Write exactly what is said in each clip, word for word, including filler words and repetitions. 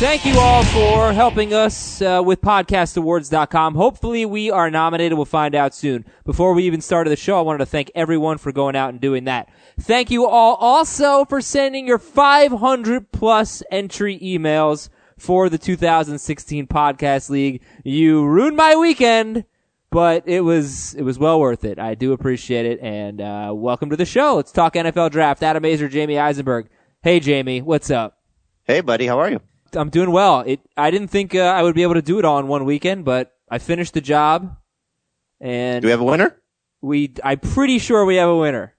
Thank you all for helping us uh, with podcast awards dot com. Hopefully we are nominated. We'll find out soon. Before we even started the show, I wanted to thank everyone for going out and doing that. Thank you all also for sending your five hundred plus entry emails for the two thousand sixteen Podcast League. You ruined my weekend, but it was it was well worth it. I do appreciate it, and uh, welcome to the show. Let's talk N F L Draft. Adam Azer, Jamie Eisenberg. Hey, Jamie, what's up? Hey, buddy, how are you? I'm doing well. It. I didn't think uh, I would be able to do it all in one weekend, but I finished the job. And do we have a winner? We. I'm pretty sure we have a winner.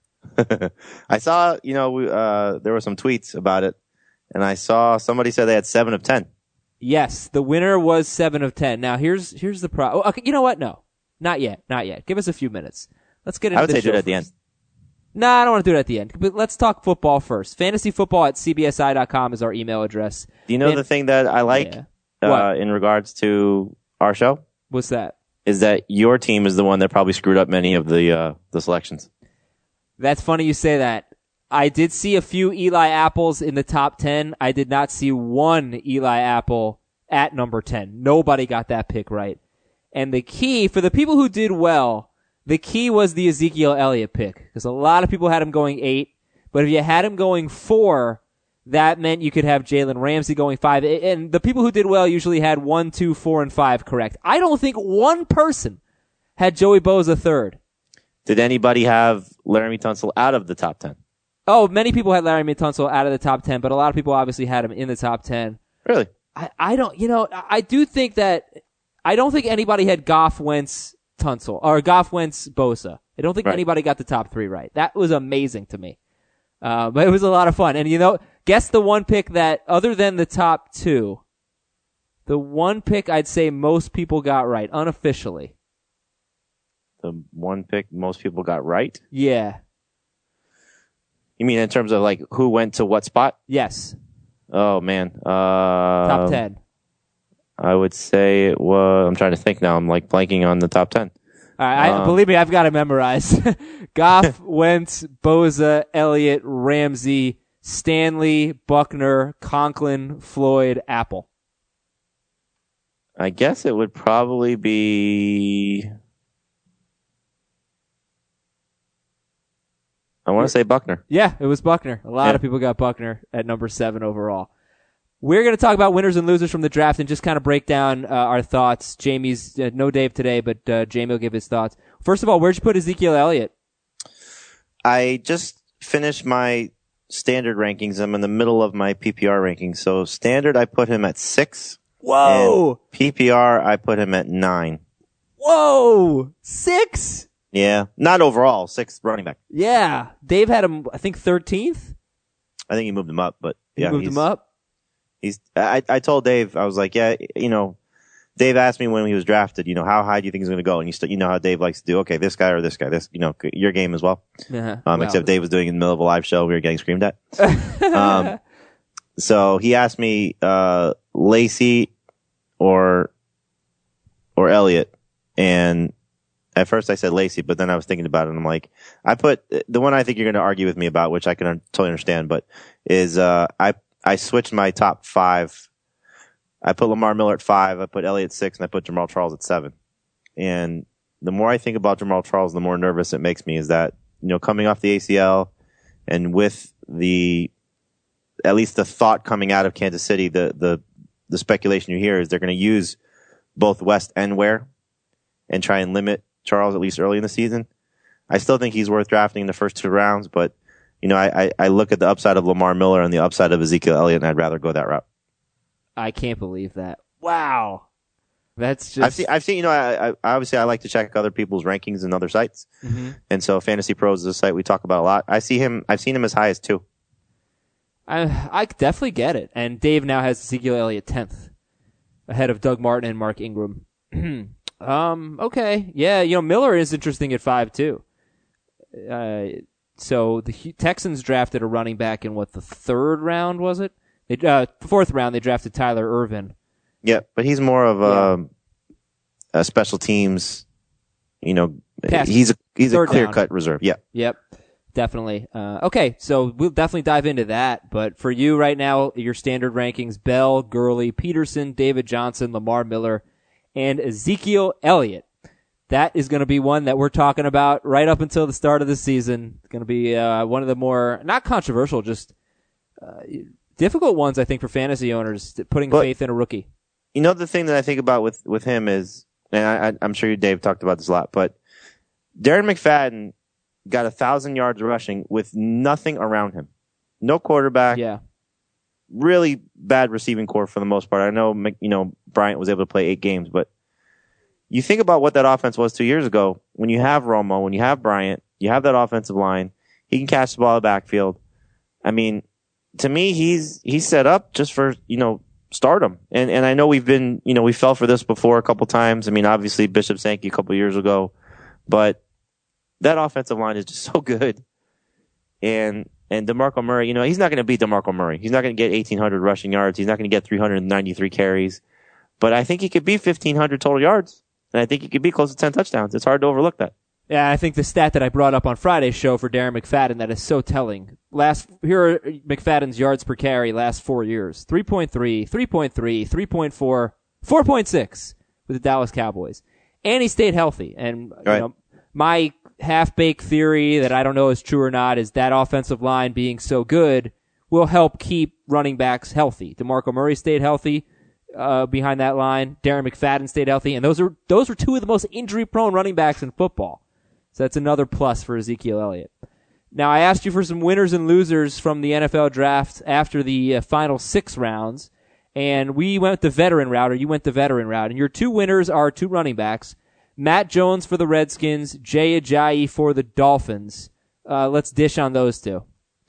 I saw, you know, we, uh, there were some tweets about it, and I saw somebody said they had seven of ten. Yes, the winner was seven of ten. Now here's here's the problem. Okay, you know what? No, not yet, not yet. Give us a few minutes. Let's get into. I would the say show do it at first. the end. No, nah, I don't want to do it at the end. But let's talk football first. Fantasy football at C B S I dot com is our email address. Do you know and, the thing that I like yeah. uh, in regards to our show? What's that? Is that your team is the one that probably screwed up many of the uh, the selections. That's funny you say that. I did see a few Eli Apples in the top ten. I did not see one Eli Apple at number ten. Nobody got that pick right. And the key, for the people who did well, the key was the Ezekiel Elliott pick, because a lot of people had him going eight, but if you had him going four, that meant you could have Jalen Ramsey going five, and the people who did well usually had one, two, four, and five correct. I don't think one person had Joey Bosa third. Did anybody have Laramie Tunsil out of the top ten? Oh, many people had Laramie Tunsil out of the top ten, but a lot of people obviously had him in the top ten. Really? I, I don't, you know, I do think that, I don't think anybody had Goff, Wentz, Tunsil, or Goff, Wentz, Bosa. I don't think right. anybody got the top three right. That was amazing to me. Uh, but it was a lot of fun. And you know, guess the one pick that, other than the top two, the one pick I'd say most people got right, unofficially. The one pick most people got right? Yeah. You mean in terms of like who went to what spot? Yes. Oh man. Uh, top ten. I would say it was, I'm trying to think now. I'm like blanking on the top ten. All right, um, I, believe me, I've got it memorized. Goff, Wentz, Bosa, Elliott, Ramsey, Stanley, Buckner, Conklin, Floyd, Apple. I guess it would probably be, I want to say Buckner. Yeah, it was Buckner. A lot yeah. of people got Buckner at number seven overall. We're going to talk about winners and losers from the draft and just kind of break down uh, our thoughts. Jamie's, uh, no Dave today, but uh, Jamie will give his thoughts. First of all, where'd you put Ezekiel Elliott? I just finished my standard rankings. I'm in the middle of my P P R rankings. So standard, I put him at six. Whoa! P P R, I put him at nine. Whoa! Six? Yeah. Not overall, sixth running back. Yeah. Dave had him, I think, thirteenth? I think he moved him up, but He yeah. moved him up? He's, I, I told Dave, I was like, yeah, you know, Dave asked me when he was drafted, you know, how high do you think he's going to go? And you, st- you know how Dave likes to do, okay, this guy or this guy, this, you know, your game as well. Uh-huh. Um, Wow. except Dave was doing it in the middle of a live show. We were getting screamed at. um, so he asked me, uh, Lacey or, or Elliott. And at first I said Lacey, but then I was thinking about it and I'm like, I put the one I think you're going to argue with me about, which I can totally understand, but is, uh, I, I switched my top five. I put Lamar Miller at five, I put Elliott at six, and I put Jamal Charles at seven. And the more I think about Jamal Charles, the more nervous it makes me is that, you know, coming off the A C L and with the, at least the thought coming out of Kansas City, the, the, the speculation you hear is they're going to use both West and Ware and try and limit Charles at least early in the season. I still think he's worth drafting in the first two rounds, but you know, I, I, I look at the upside of Lamar Miller and the upside of Ezekiel Elliott, and I'd rather go that route. I can't believe that. Wow. That's just... I've seen, I've seen, you know, I, I obviously I like to check other people's rankings and other sites. Mm-hmm. And so Fantasy Pros is a site we talk about a lot. I see him, I've seen him as high as two. I, I definitely get it. And Dave now has Ezekiel Elliott tenth, ahead of Doug Martin and Mark Ingram. um, okay. Yeah, you know, Miller is interesting at five, too. Uh, so the Texans drafted a running back in, what, the third round, was it? They, uh, fourth round, they drafted Tyler Irvin. Yeah, but he's more of a, Yeah. a special teams, you know, Pass. he's a, he's a Third clear down. cut reserve. Yeah. Yep. definitely. Uh, okay, so we'll definitely dive into that. But for you right now, your standard rankings, Bell, Gurley, Peterson, David Johnson, Lamar Miller, and Ezekiel Elliott. That is going to be one that we're talking about right up until the start of the season. It's going to be uh, one of the more, not controversial, just uh, difficult ones, I think, for fantasy owners, putting but, faith in a rookie. You know, the thing that I think about with, with him is, and I, I'm sure you, Dave, talked about this a lot, but Darren McFadden got a thousand yards rushing with nothing around him. No quarterback. Yeah. Really bad receiving core for the most part. I know, you know, Bryant was able to play eight games, but you think about what that offense was two years ago. When you have Romo, when you have Bryant, you have that offensive line. He can catch the ball in the backfield. I mean, to me, he's he's set up just for, you know, stardom. And and I know we've been, you know, we fell for this before a couple times. I mean, obviously Bishop Sankey a couple years ago, but that offensive line is just so good. And and DeMarco Murray, you know, he's not going to beat DeMarco Murray. He's not going to get eighteen hundred rushing yards. He's not going to get three hundred ninety-three carries. But I think he could be fifteen hundred total yards. And I think he could be close to ten touchdowns. It's hard to overlook that. Yeah, I think the stat that I brought up on Friday's show for Darren McFadden that is so telling. Last here are McFadden's yards per carry last four years. three point three, three point three, three point four, four point six with the Dallas Cowboys. And he stayed healthy. And right. you know, my half-baked theory that I don't know is true or not is that offensive line being so good will help keep running backs healthy. DeMarco Murray stayed healthy. Uh, behind that line, Darren McFadden stayed healthy, and those are those were two of the most injury-prone running backs in football. So that's another plus for Ezekiel Elliott. Now, I asked you for some winners and losers from the N F L draft after the uh, final six rounds, and we went the veteran route, or you went the veteran route, and your two winners are two running backs, Matt Jones for the Redskins, Jay Ajayi for the Dolphins. Uh, let's dish on those two.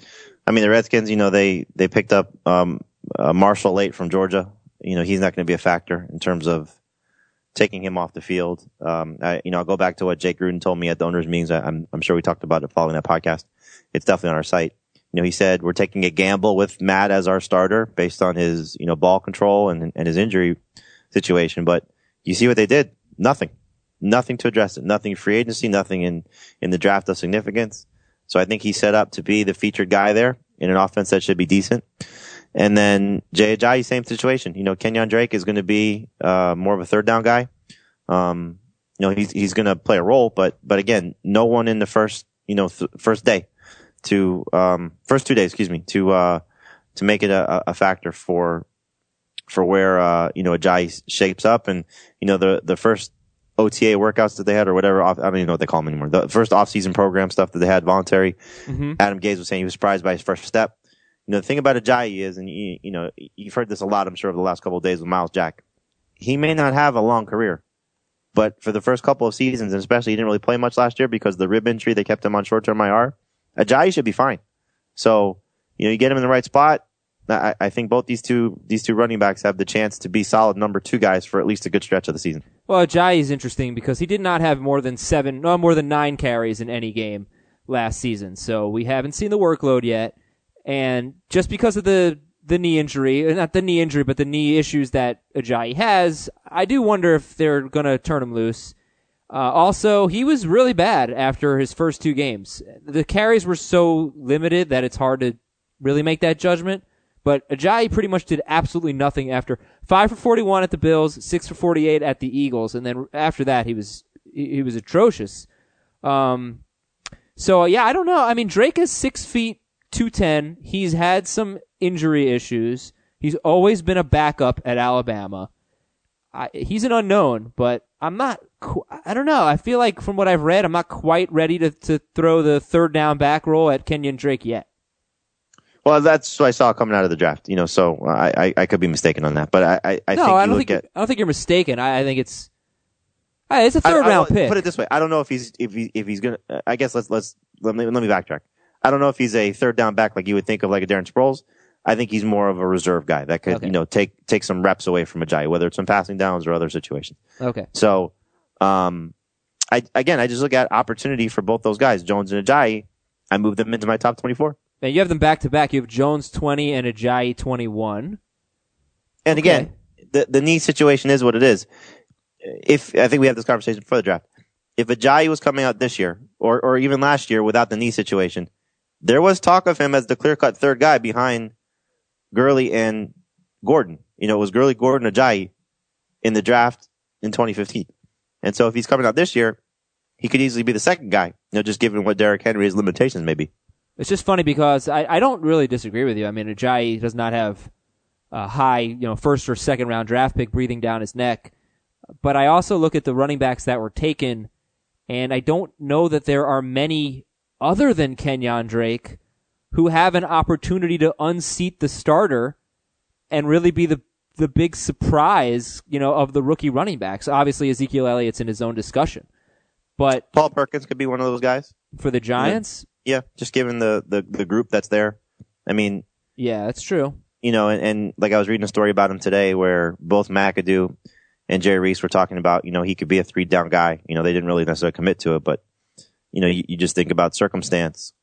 I mean, the Redskins, you know, they they picked up um, uh, Marshall late from Georgia. You know, he's not going to be a factor in terms of taking him off the field. Um, I, you know, I'll go back to what Jake Gruden told me at the owners' meetings. I, I'm, I'm sure we talked about it following that podcast. It's definitely on our site. You know, he said we're taking a gamble with Matt as our starter based on his, you know, ball control and, and his injury situation. But you see what they did? Nothing. Nothing to address it. Nothing free agency, nothing in, in the draft of significance. So I think he's set up to be the featured guy there in an offense that should be decent. And then Jay Ajayi, same situation. You know, Kenyon Drake is going to be uh more of a third down guy. Um, you know, he's he's going to play a role, but but again, no one in the first you know th- first day to um first two days, excuse me, to uh to make it a, a factor for for where uh you know Ajayi shapes up. And you know the the first O T A workouts that they had or whatever, I don't even know what they call them anymore. The first off-season program stuff that they had, voluntary. Mm-hmm. Adam Gase was saying he was surprised by his first step. You know, the thing about Ajayi is, and you, you know, you've heard this a lot, I'm sure, over the last couple of days with Miles Jack. He may not have a long career, but for the first couple of seasons, and especially he didn't really play much last year because of the rib injury, they kept him on short-term I R. Ajayi should be fine. So, you know, you get him in the right spot. I, I think both these two these two running backs have the chance to be solid number two guys for at least a good stretch of the season. Well, Ajayi is interesting because he did not have more than seven, no, more than nine carries in any game last season. So we haven't seen the workload yet. And just because of the, the knee injury, not the knee injury, but the knee issues that Ajayi has, I do wonder if they're going to turn him loose. Uh, also, he was really bad after his first two games. The carries were so limited that it's hard to really make that judgment. But Ajayi pretty much did absolutely nothing after five for forty-one at the Bills, six for forty-eight at the Eagles, and then after that he was he was atrocious. Um, so yeah, I don't know. I mean, Drake is six feet two ten. He's had some injury issues. He's always been a backup at Alabama. I, he's an unknown, but I'm not. I don't know. I feel like from what I've read, I'm not quite ready to to throw the third down back roll at Kenyon Drake yet. Well, that's what I saw coming out of the draft, you know. So I, I, I could be mistaken on that, but I, I, I no, think I you don't look think at. I don't think you're mistaken. I, I think it's, it's a third I, I, round pick. Put it this way: I don't know if he's if he if he's gonna. I guess let's let's let me let me backtrack. I don't know if he's a third down back like you would think of, like a Darren Sproles. I think he's more of a reserve guy that could, okay. you know, take take some reps away from Ajayi, whether it's some passing downs or other situations. Okay. So, um, I again, I just look at opportunity for both those guys, Jones and Ajayi. I move them into my top twenty-four. And you have them back to back. You have Jones twenty and Ajayi twenty-one. And okay. again, the the knee situation is what it is. If I think we have this conversation before the draft. If Ajayi was coming out this year, or or even last year without the knee situation, there was talk of him as the clear-cut third guy behind Gurley and Gordon. You know, it was Gurley, Gordon, Ajayi in the draft in twenty fifteen. And so if he's coming out this year, he could easily be the second guy, you know, just given what Derrick Henry's limitations may be. It's just funny because I, I don't really disagree with you. I mean, Ajayi does not have a high, you know, first or second round draft pick breathing down his neck. But I also look at the running backs that were taken, and I don't know that there are many other than Kenyon Drake who have an opportunity to unseat the starter and really be the the big surprise, you know, of the rookie running backs. Obviously, Ezekiel Elliott's in his own discussion. But Paul Perkins could be one of those guys. For the Giants? Yeah, just given the, the, the group that's there. I mean... Yeah, that's true. You know, and, and like I was reading a story about him today where both McAdoo and Jerry Reese were talking about, you know, he could be a three-down guy. You know, they didn't really necessarily commit to it, but, you know, you, you just think about circumstance.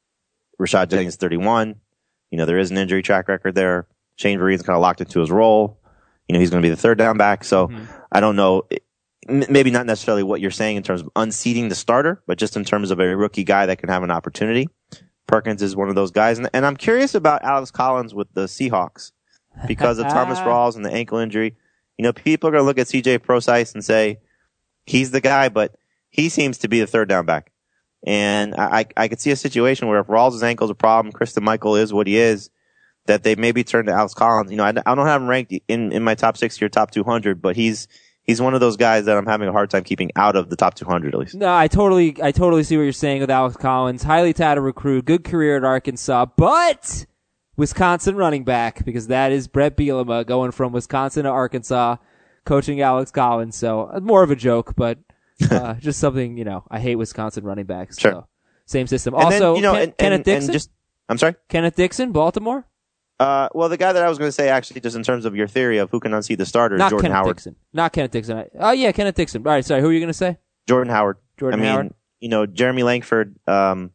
Rashad Jennings, thirty-one. You know, there is an injury track record there. Shane Vereen's kind of locked into his role. You know, he's going to be the third down back. So mm-hmm. I don't know. Maybe not necessarily what you're saying in terms of unseating the starter, but just in terms of a rookie guy that can have an opportunity. Perkins is one of those guys. And, and I'm curious about Alex Collins with the Seahawks because of Thomas Rawls and the ankle injury. You know, people are going to look at C J Prosise and say, he's the guy, but he seems to be the third down back. And I, I, I could see a situation where if Rawls' ankle is a problem, Christian Michael is what he is, that they maybe turn to Alex Collins. You know, I, I don't have him ranked in, in my top sixty or top two hundred, but he's, he's one of those guys that I'm having a hard time keeping out of the top two hundred at least. No, I totally, I totally see what you're saying with Alex Collins. Highly touted recruit, good career at Arkansas, but Wisconsin running back, because that is Brett Bielema going from Wisconsin to Arkansas, coaching Alex Collins. So more of a joke, but, uh, just something, you know, I hate Wisconsin running backs. Sure. So same system. And also, then, you know, Ken, and, Kenneth and, Dixon. And just, I'm sorry? Kenneth Dixon, Baltimore? Uh, well, the guy that I was going to say, actually, just in terms of your theory of who can unseat the starter, Not is Jordan Kenneth Howard. Dixon. Not Kenneth Dixon. Oh, yeah, Kenneth Dixon. All right, sorry. Who are you going to say? Jordan Howard. Jordan I mean, Howard. You know, Jeremy Langford, um,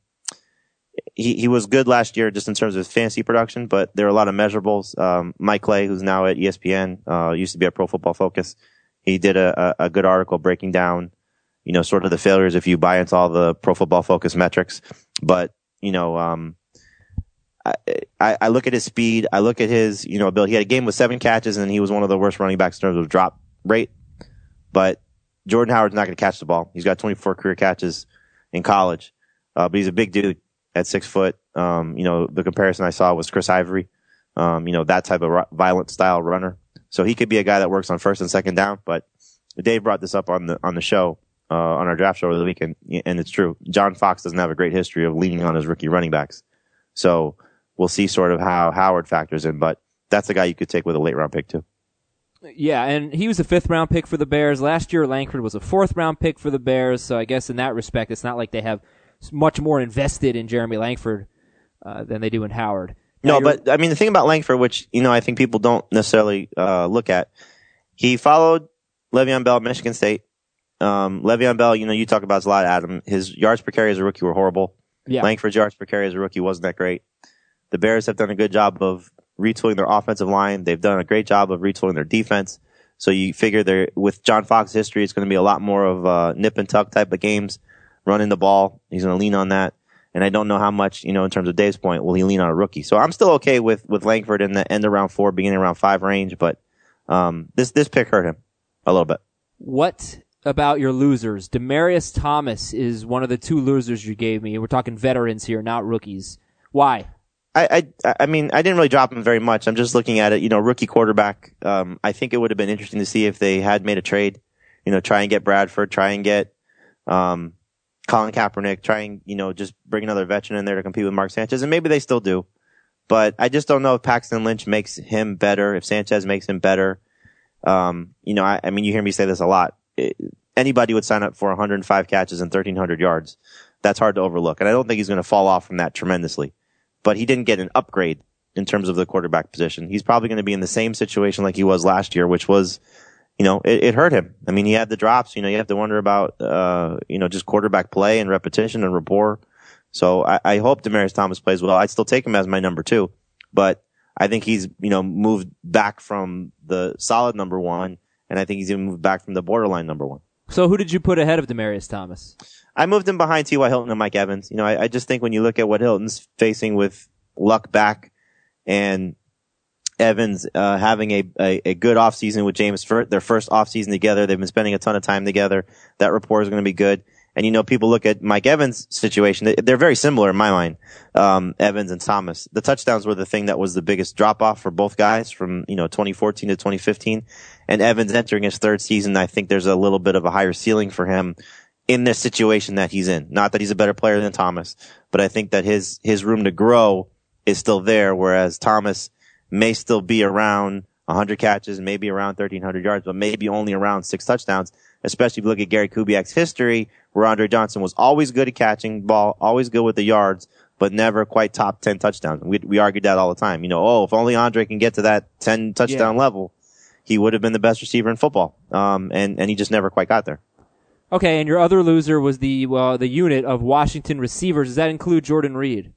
he, he was good last year just in terms of his fantasy production, but there are a lot of measurables. Um, Mike Clay, who's now at E S P N, uh, used to be at Pro Football Focus. He did a, a, a good article breaking down, you know, sort of the failures if you buy into all the Pro Football Focus metrics. But, you know, um, I, I, I look at his speed. I look at his, you know, ability. He had a game with seven catches, and he was one of the worst running backs in terms of drop rate. But Jordan Howard's not going to catch the ball. He's got twenty-four career catches in college, uh, but he's a big dude at six foot. Um, you know, the comparison I saw was Chris Ivory. Um, you know, that type of violent style runner. So he could be a guy that works on first and second down. But Dave brought this up on the on the show, uh, on our draft show over the weekend, and it's true. John Fox doesn't have a great history of leaning on his rookie running backs. So we'll see sort of how Howard factors in, but that's a guy you could take with a late round pick too. Yeah, and he was a fifth round pick for the Bears. Last year, Langford was a fourth round pick for the Bears, so I guess in that respect, it's not like they have much more invested in Jeremy Langford uh, than they do in Howard. Now no, but I mean, the thing about Langford, which, you know, I think people don't necessarily uh, look at, he followed Le'Veon Bell at Michigan State. Um, Le'Veon Bell, you know, you talk about this a lot, Adam. His yards per carry as a rookie were horrible. Yeah. Langford's yards per carry as a rookie wasn't that great. The Bears have done a good job of retooling their offensive line. They've done a great job of retooling their defense. So you figure they're, with John Fox's history, it's going to be a lot more of uh, nip and tuck type of games, running the ball. He's going to lean on that. And I don't know how much, you know, in terms of Dave's point, will he lean on a rookie. So I'm still okay with, with Langford in the end of round four, beginning of round five range. But um, this, this pick hurt him a little bit. What about your losers? Demaryius Thomas is one of the two losers you gave me. We're talking veterans here, not rookies. Why? I, I, I mean, I didn't really drop him very much. I'm just looking at it, you know, rookie quarterback. Um, I think it would have been interesting to see if they had made a trade, you know, try and get Bradford, try and get, um, Colin Kaepernick, try and, you know, just bring another veteran in there to compete with Mark Sanchez. And maybe they still do, but I just don't know if Paxton Lynch makes him better, if Sanchez makes him better. Um, you know, I, I mean, you hear me say this a lot. It, anybody would sign up for one hundred five catches and thirteen hundred yards. That's hard to overlook. And I don't think he's going to fall off from that tremendously. But he didn't get an upgrade in terms of the quarterback position. He's probably going to be in the same situation like he was last year, which was, you know, it, it hurt him. I mean, he had the drops. You know, you have to wonder about, uh, you know, just quarterback play and repetition and rapport. So I, I hope Demaryius Thomas plays well. I'd still take him as my number two, but I think he's, you know, moved back from the solid number one, and I think he's even moved back from the borderline number one. So who did you put ahead of Demaryius Thomas? I moved him behind T Y. Hilton and Mike Evans. You know, I, I just think when you look at what Hilton's facing with Luck back and Evans uh, having a, a, a good offseason with James for their first offseason together, they've been spending a ton of time together. That rapport is going to be good. And, you know, people look at Mike Evans' situation. They're very similar in my mind, um, Evans and Thomas. The touchdowns were the thing that was the biggest drop-off for both guys from, you know, twenty fourteen to twenty fifteen. And Evans entering his third season, I think there's a little bit of a higher ceiling for him in this situation that he's in. Not that he's a better player than Thomas, but I think that his, his room to grow is still there, whereas Thomas may still be around one hundred catches, maybe around thirteen hundred yards, but maybe only around six touchdowns, especially if you look at Gary Kubiak's history, where Andre Johnson was always good at catching the ball, always good with the yards, but never quite top ten touchdowns. We, we argued that all the time. You know, oh, if only Andre can get to that ten touchdown yeah. level, he would have been the best receiver in football. Um, and, and he just never quite got there. Okay, and your other loser was the, well, the unit of Washington receivers. Does that include Jordan Reed?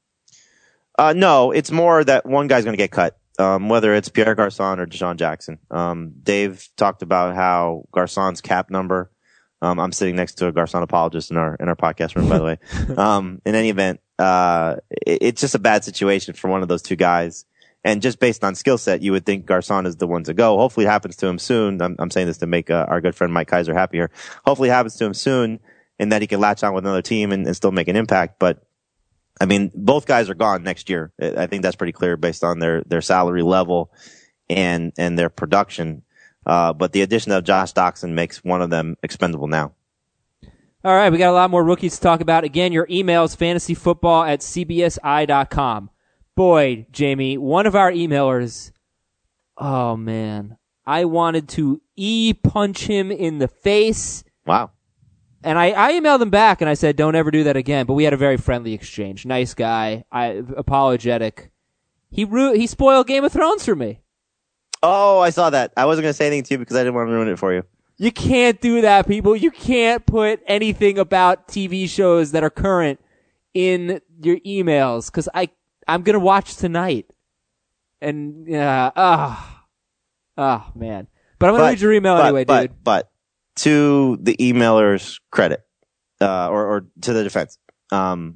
Uh, no, it's more that one guy's going to get cut. Um, whether it's Pierre Garçon or Deshaun Jackson. Um, Dave talked about how Garçon's cap number, um, I'm sitting next to a Garçon apologist in our, in our podcast room, by the way. Um, in any event, uh, it, it's just a bad situation for one of those two guys. And just based on skill set, you would think Garçon is the one to go. Hopefully it happens to him soon. I'm, I'm saying this to make, uh, our good friend Mike Kaiser happier. Hopefully it happens to him soon and that he can latch on with another team and, and still make an impact. But, I mean, both guys are gone next year. I think that's pretty clear based on their, their salary level and, and their production. Uh, but the addition of Josh Doctson makes one of them expendable now. All right. We got a lot more rookies to talk about. Again, your email is fantasyfootball at c b s i dot com. Boy, Jamie, one of our emailers, oh man, I wanted to e-punch him in the face. Wow. And I, I emailed him back and I said, don't ever do that again. But we had a very friendly exchange. Nice guy. I, apologetic. He ru- he spoiled Game of Thrones for me. Oh, I saw that. I wasn't going to say anything to you because I didn't want to ruin it for you. You can't do that, people. You can't put anything about T V shows that are current in your emails because I, I'm going to watch tonight. And, yeah, ah, uh, oh, man. But I'm going to read your email but, anyway, but, dude. But, to the emailer's credit, uh, or, or to the defense, um,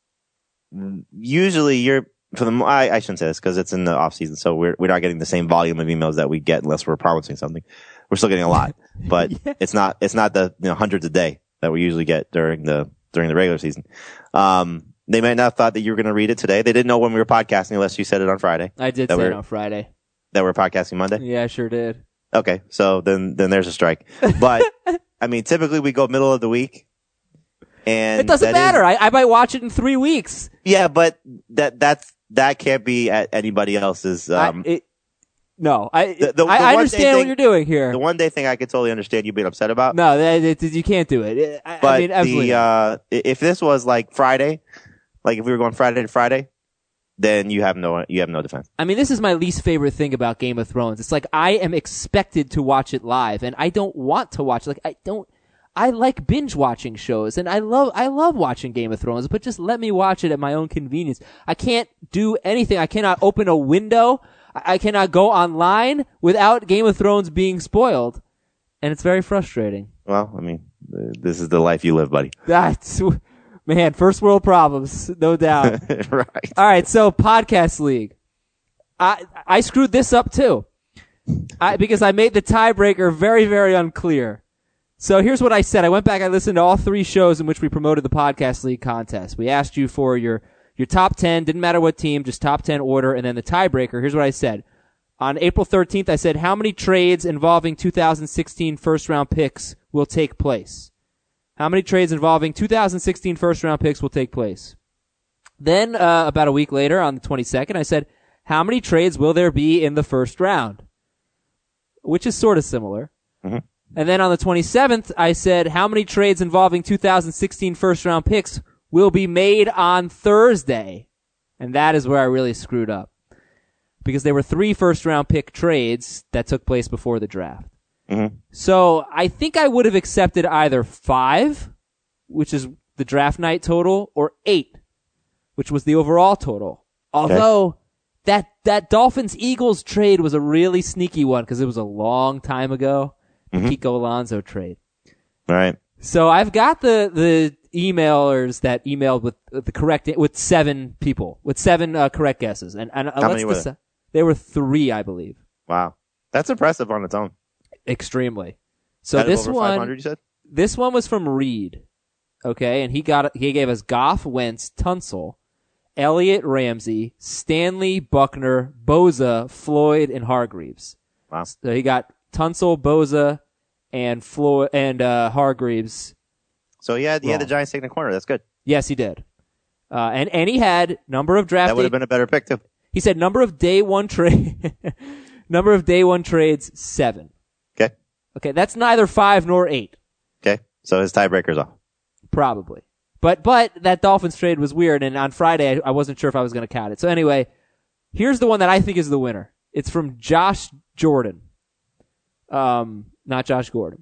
usually you're, for the, I, I shouldn't say this because it's in the off season, so we're, we're not getting the same volume of emails that we get unless we're promising something. We're still getting a lot, but yeah. it's not, it's not the, you know, hundreds a day that we usually get during the, during the regular season. Um, they might not have thought that you were going to read it today. They didn't know when we were podcasting unless you said it on Friday. I did say it on Friday. That we're podcasting Monday? Yeah, I sure did. Okay, so then then there's a strike. But I mean, typically we go middle of the week, and it doesn't matter. Is, I, I might watch it in three weeks. Yeah, but that that's that can't be at anybody else's. Um, I, it, no, I the, the, I, the I understand thing, what you're doing here. The one day thing I could totally understand you being upset about. No, that, it, you can't do it. I, but I mean, absolutely. The, uh, if this was like Friday, like if we were going Friday to Friday. Then you have no, you have no defense. I mean, this is my least favorite thing about Game of Thrones. It's like I am expected to watch it live and I don't want to watch it. Like I don't, I like binge watching shows and I love, I love watching Game of Thrones, but just let me watch it at my own convenience. I can't do anything. I cannot open a window. I cannot go online without Game of Thrones being spoiled. And it's very frustrating. Well, I mean, this is the life you live, buddy. That's, Man, first world problems, no doubt. Right. All right, so Podcast League. I I screwed this up too. I, because I made the tiebreaker very, very unclear. So here's what I said. I went back, I listened to all three shows in which we promoted the Podcast League contest. We asked you for your, your top ten, didn't matter what team, just top ten order, and then the tiebreaker. Here's what I said. On April thirteenth, I said, how many trades involving two thousand sixteen first-round picks will take place? How many trades involving two thousand sixteen first-round picks will take place? Then, uh, about a week later, on the twenty-second, I said, how many trades will there be in the first round? Which is sort of similar. Mm-hmm. And then on the twenty-seventh, I said, how many trades involving two thousand sixteen first-round picks will be made on Thursday? And that is where I really screwed up. Because there were three first-round pick trades that took place before the draft. Mm-hmm. So I think I would have accepted either five, which is the draft night total, or eight, which was the overall total. Although okay. that that Dolphins-Eagles trade was a really sneaky one because it was a long time ago. The mm-hmm. Kiko Alonso trade. Right. So I've got the, the emailers that emailed with the correct, with seven people, with seven uh, correct guesses. And, and uh, How let's many were deci- there? There were three, I believe. Wow. That's impressive on its own. Extremely. So Out of this over one, five hundred, you said? this one was from Reed. Okay. And he got, he gave us Goff, Wentz, Tunsil, Elliott, Ramsey, Stanley, Buckner, Boza, Floyd, and Hargreaves. Wow. So he got Tunsil, Boza, and Floyd, and, uh, Hargreaves. So he had, he had the Wrong. Giants taking a corner. That's good. Yes, he did. Uh, and, and he had number of draft That would have day- been a better pick, too. He said number of day one trade, number of day one trades, seven. Okay. Okay. That's neither five nor eight. Okay. So his tiebreaker's off. Probably. But, but that Dolphins trade was weird. And on Friday, I, I wasn't sure if I was going to count it. So anyway, here's the one that I think is the winner. It's from Josh Jordan. Um, not Josh Gordon.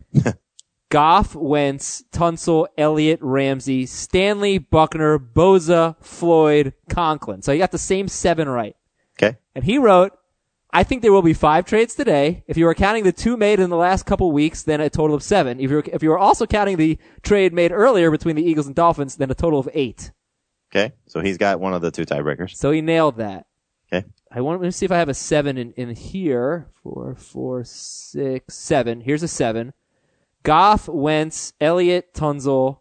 Goff, Wentz, Tunsil, Elliott, Ramsey, Stanley, Buckner, Boza, Floyd, Conklin. So you got the same seven right. Okay. And he wrote, I think there will be five trades today. If you were counting the two made in the last couple weeks, then a total of seven. If you were, if you were also counting the trade made earlier between the Eagles and Dolphins, then a total of eight. Okay. So he's got one of the two tiebreakers. So he nailed that. Okay. I want to see if I have a seven in, in here. Four, four, six, seven. Here's a seven. Goff, Wentz, Elliott, Tunsil.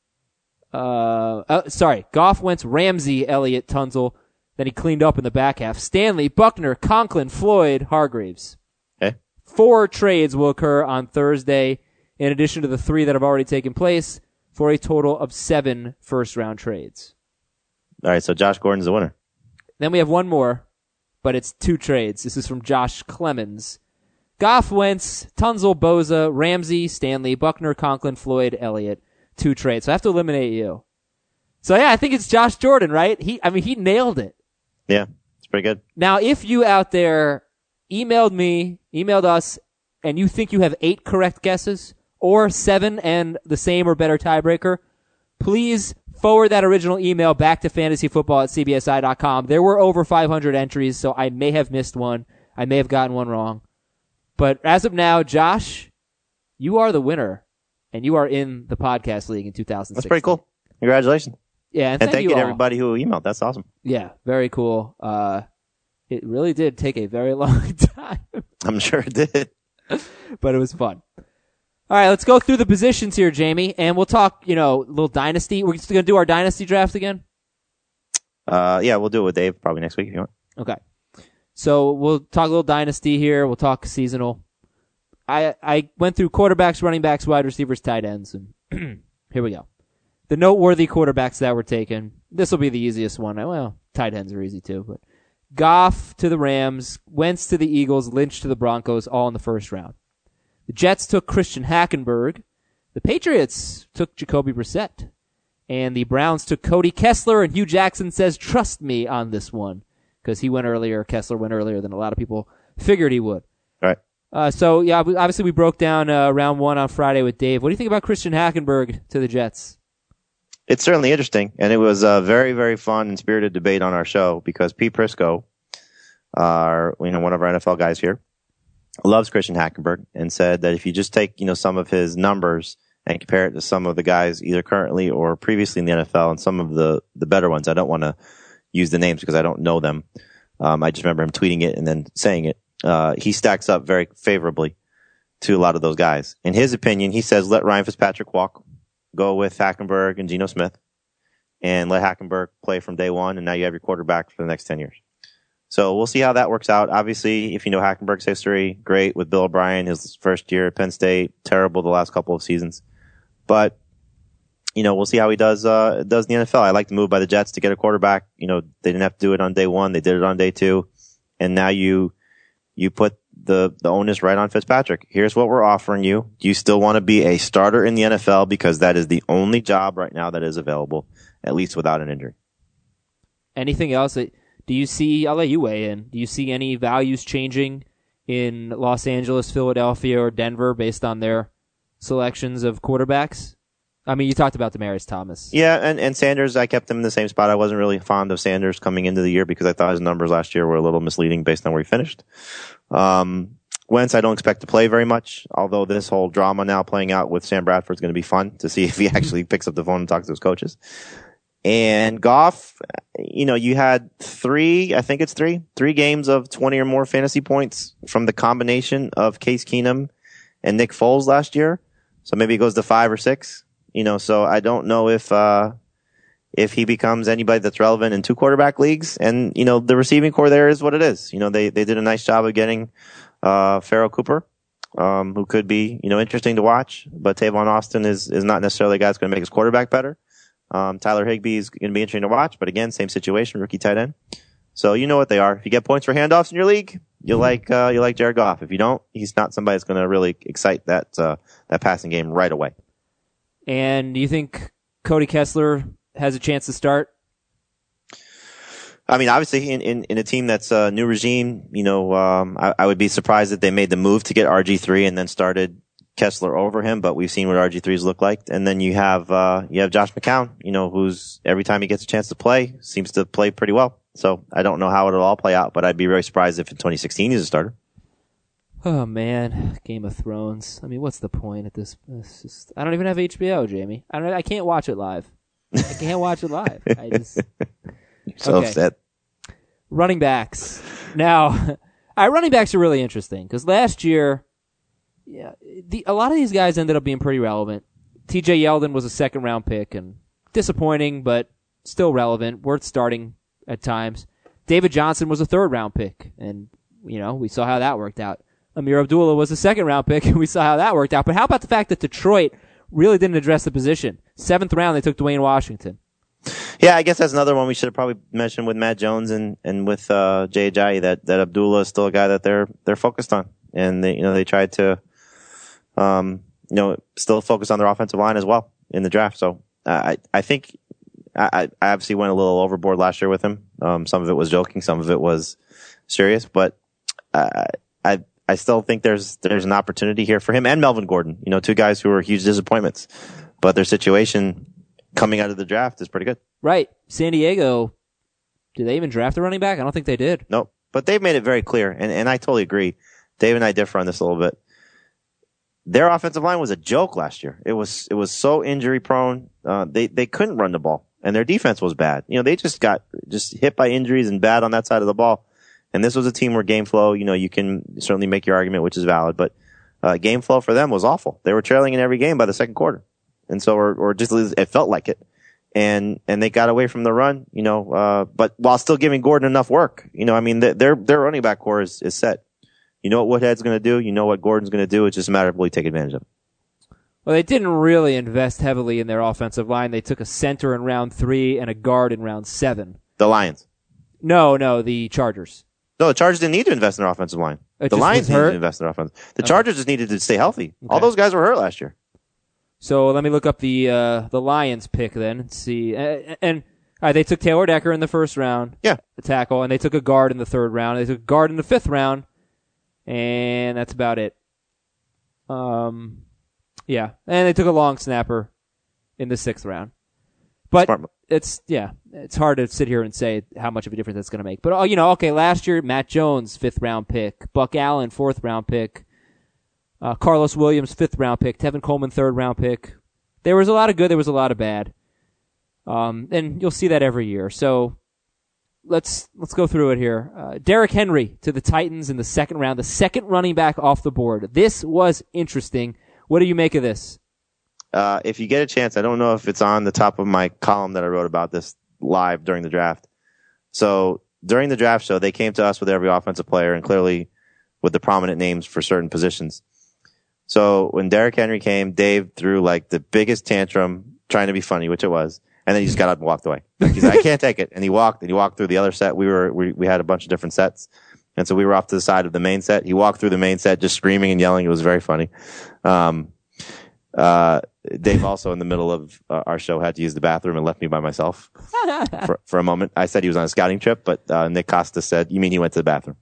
Uh, uh, sorry. Goff, Wentz, Ramsey, Elliott, Tunsil. Then he cleaned up in the back half. Stanley, Buckner, Conklin, Floyd, Hargreaves. Okay. Four trades will occur on Thursday, in addition to the three that have already taken place, for a total of seven first-round trades. All right. So Josh Gordon's the winner. Then we have one more, but it's two trades. This is from Josh Clemens. Goff, Wentz, Tunsil, Boza, Ramsey, Stanley, Buckner, Conklin, Floyd, Elliott. Two trades. So I have to eliminate you. So yeah, I think it's Josh Jordan, right? He, I mean, he nailed it. Yeah. It's pretty good. Now, if you out there emailed me, emailed us, and you think you have eight correct guesses, or seven and the same or better tiebreaker, please forward that original email back to fantasyfootball at c b s i dot com. There were over five hundred entries, so I may have missed one. I may have gotten one wrong. But as of now, Josh, you are the winner, and you are in the podcast league in two thousand sixteen. That's pretty cool. Congratulations. Yeah, and, And thank, thank you you to all. everybody who emailed. That's awesome. Yeah, very cool. Uh, it really did take a very long time, I'm sure it did. but it was fun. All right, let's go through the positions here, Jamie, and we'll talk, you know, a little dynasty. We're just going to do our dynasty draft again? Uh, yeah, we'll do it with Dave probably next week if you want. Okay. So we'll talk a little dynasty here. We'll talk seasonal. I I went through quarterbacks, running backs, wide receivers, tight ends, and here we go. The noteworthy quarterbacks that were taken. This will be the easiest one. Well, tight ends are easy too, but Goff to the Rams, Wentz to the Eagles, Lynch to the Broncos, all in the first round. The Jets took Christian Hackenberg. The Patriots took Jacoby Brissett. And the Browns took Cody Kessler, and Hugh Jackson says, trust me on this one, because he went earlier, Kessler went earlier than a lot of people figured he would. All right. Uh, so, yeah, we- obviously we broke down uh, round one on Friday with Dave. What do you think about Christian Hackenberg to the Jets? It's certainly interesting, and it was a very, very fun and spirited debate on our show because Pete Prisco, our, you know, one of our N F L guys here, loves Christian Hackenberg and said that if you just take, you know, some of his numbers and compare it to some of the guys either currently or previously in the N F L and some of the, the better ones, I don't want to use the names because I don't know them. Um, I just remember him tweeting it and then saying it. Uh, he stacks up very favorably to a lot of those guys. In his opinion, he says, let Ryan Fitzpatrick walk, go with Hackenberg and Geno Smith, and let Hackenberg play from day one, and now you have your quarterback for the next ten years. So we'll see how that works out. Obviously, if you know Hackenberg's history, great with Bill O'Brien, his first year at Penn State, terrible the last couple of seasons. But, you know, we'll see how he does, uh, does in the N F L. I like the move by the Jets to get a quarterback. You know, they didn't have to do it on day one. They did it on day two. And now you, you put the, the onus right on Fitzpatrick. Here's what we're offering you. Do you still want to be a starter in the N F L? Because that is the only job right now that is available, at least without an injury. Anything else? That, do you see, I'll let you weigh in, do you see any values changing in Los Angeles, Philadelphia, or Denver based on their selections of quarterbacks? I mean, you talked about Demaryius Thomas. Yeah, and, and Sanders, I kept him in the same spot. I wasn't really fond of Sanders coming into the year because I thought his numbers last year were a little misleading based on where he finished. Um, Wentz, I don't expect to play very much, although this whole drama now playing out with Sam Bradford is going to be fun to see if he actually picks up the phone and talks to his coaches. And Goff, you know, you had three, I think it's three, three games of twenty or more fantasy points from the combination of Case Keenum and Nick Foles last year. So maybe it goes to five or six, you know, so I don't know if, uh, if he becomes anybody that's relevant in two quarterback leagues. And, you know, the receiving core there is what it is. You know, they, they did a nice job of getting, uh, Farrell Cooper, um, who could be, you know, interesting to watch, but Tavon Austin is, is not necessarily a guy that's going to make his quarterback better. Um, Tyler Higbee is going to be interesting to watch, but again, same situation, rookie tight end. So you know what they are. If you get points for handoffs in your league, you like, uh, you like Jared Goff. If you don't, he's not somebody that's going to really excite that, uh, that passing game right away. And you think Cody Kessler has a chance to start? I mean, obviously in, in, in a team that's a new regime, you know, um, I, I would be surprised that they made the move to get R G three and then started Kessler over him, but we've seen what R G threes look like. And then you have, uh, you have Josh McCown, you know, who's every time he gets a chance to play, seems to play pretty well. So I don't know how it'll all play out, but I'd be very surprised if in twenty sixteen he's a starter. Oh man, Game of Thrones. I mean, what's the point at this? It's just, I don't even have H B O, Jamie. I don't. I can't watch it live. I can't watch it live. I just You're so okay. upset. Running backs. Now, our running backs are really interesting because last year, yeah, the a lot of these guys ended up being pretty relevant. T J Yeldon was a second round pick and disappointing, but still relevant, worth starting at times. David Johnson was a third round pick, and you know we saw how that worked out. Amir Abdullah was a second round pick, and we saw how that worked out. But how about the fact that Detroit really didn't address the position? Seventh round, they took Dwayne Washington. Yeah, I guess that's another one we should have probably mentioned with Matt Jones and, and with, uh, Jay Ajayi, that, that Abdullah is still a guy that they're, they're focused on. And they, you know, they tried to, um, you know, still focus on their offensive line as well in the draft. So, uh, I, I think I, I obviously went a little overboard last year with him. Um, some of it was joking, some of it was serious, but, uh, I, I still think there's, there's an opportunity here for him and Melvin Gordon, you know, two guys who are huge disappointments, but their situation coming out of the draft is pretty good. Right. San Diego, did they even draft a running back? I don't think they did. No, but they've made it very clear, and, and I totally agree. Dave and I differ on this a little bit. Their offensive line was a joke last year. It was, it was so injury prone. Uh, they, they couldn't run the ball, and their defense was bad. You know, they just got just hit by injuries and bad on that side of the ball. And this was a team where game flow, you know, you can certainly make your argument, which is valid, but, uh, game flow for them was awful. They were trailing in every game by the second quarter. And so, or, or just, it felt like it. And, and they got away from the run, you know, uh, but while still giving Gordon enough work. You know, I mean, their, their running back core is, is set. You know what Woodhead's going to do. You know what Gordon's going to do. It's just a matter of will he take advantage of it. Well, they didn't really invest heavily in their offensive line. They took a center in round three and a guard in round seven. The Lions. No, no, the Chargers. No, the Chargers didn't need to invest in their offensive line. It the Lions needed hurt? to invest in their offense. The Okay. Chargers just needed to stay healthy. Okay. All those guys were hurt last year. So let me look up the uh, the Lions pick then and see. Uh, and all right, they took Taylor Decker in the first round, Yeah. the tackle, and they took a guard in the third round. They took a guard in the fifth round, and that's about it. Um, yeah, and they took a long snapper in the sixth round. But Smart. it's yeah, it's hard to sit here and say how much of a difference that's going to make. But oh, you know, okay, last year Matt Jones fifth round pick, Buck Allen fourth round pick. Uh, Carlos Williams, fifth round pick. Tevin Coleman, third round pick. There was a lot of good. There was a lot of bad. Um, and you'll see that every year. So let's let's go through it here. Uh, Derrick Henry to the Titans in the second round, the second running back off the board. This was interesting. What do you make of this? Uh, if you get a chance, I don't know if it's on the top of my column that I wrote about this live during the draft. So during the draft show, they came to us with every offensive player and clearly with the prominent names for certain positions. So when Derrick Henry came, Dave threw like the biggest tantrum trying to be funny, which it was. And then he just got up and walked away. Like, he's like, I can't take it. And he walked and he walked through the other set. We were, we, we had a bunch of different sets. And so we were off to the side of the main set. He walked through the main set just screaming and yelling. It was very funny. Um, uh, Dave also in the middle of uh, our show had to use the bathroom and left me by myself for, for a moment. I said he was on a scouting trip, but, uh, Nick Costa said, you mean he went to the bathroom?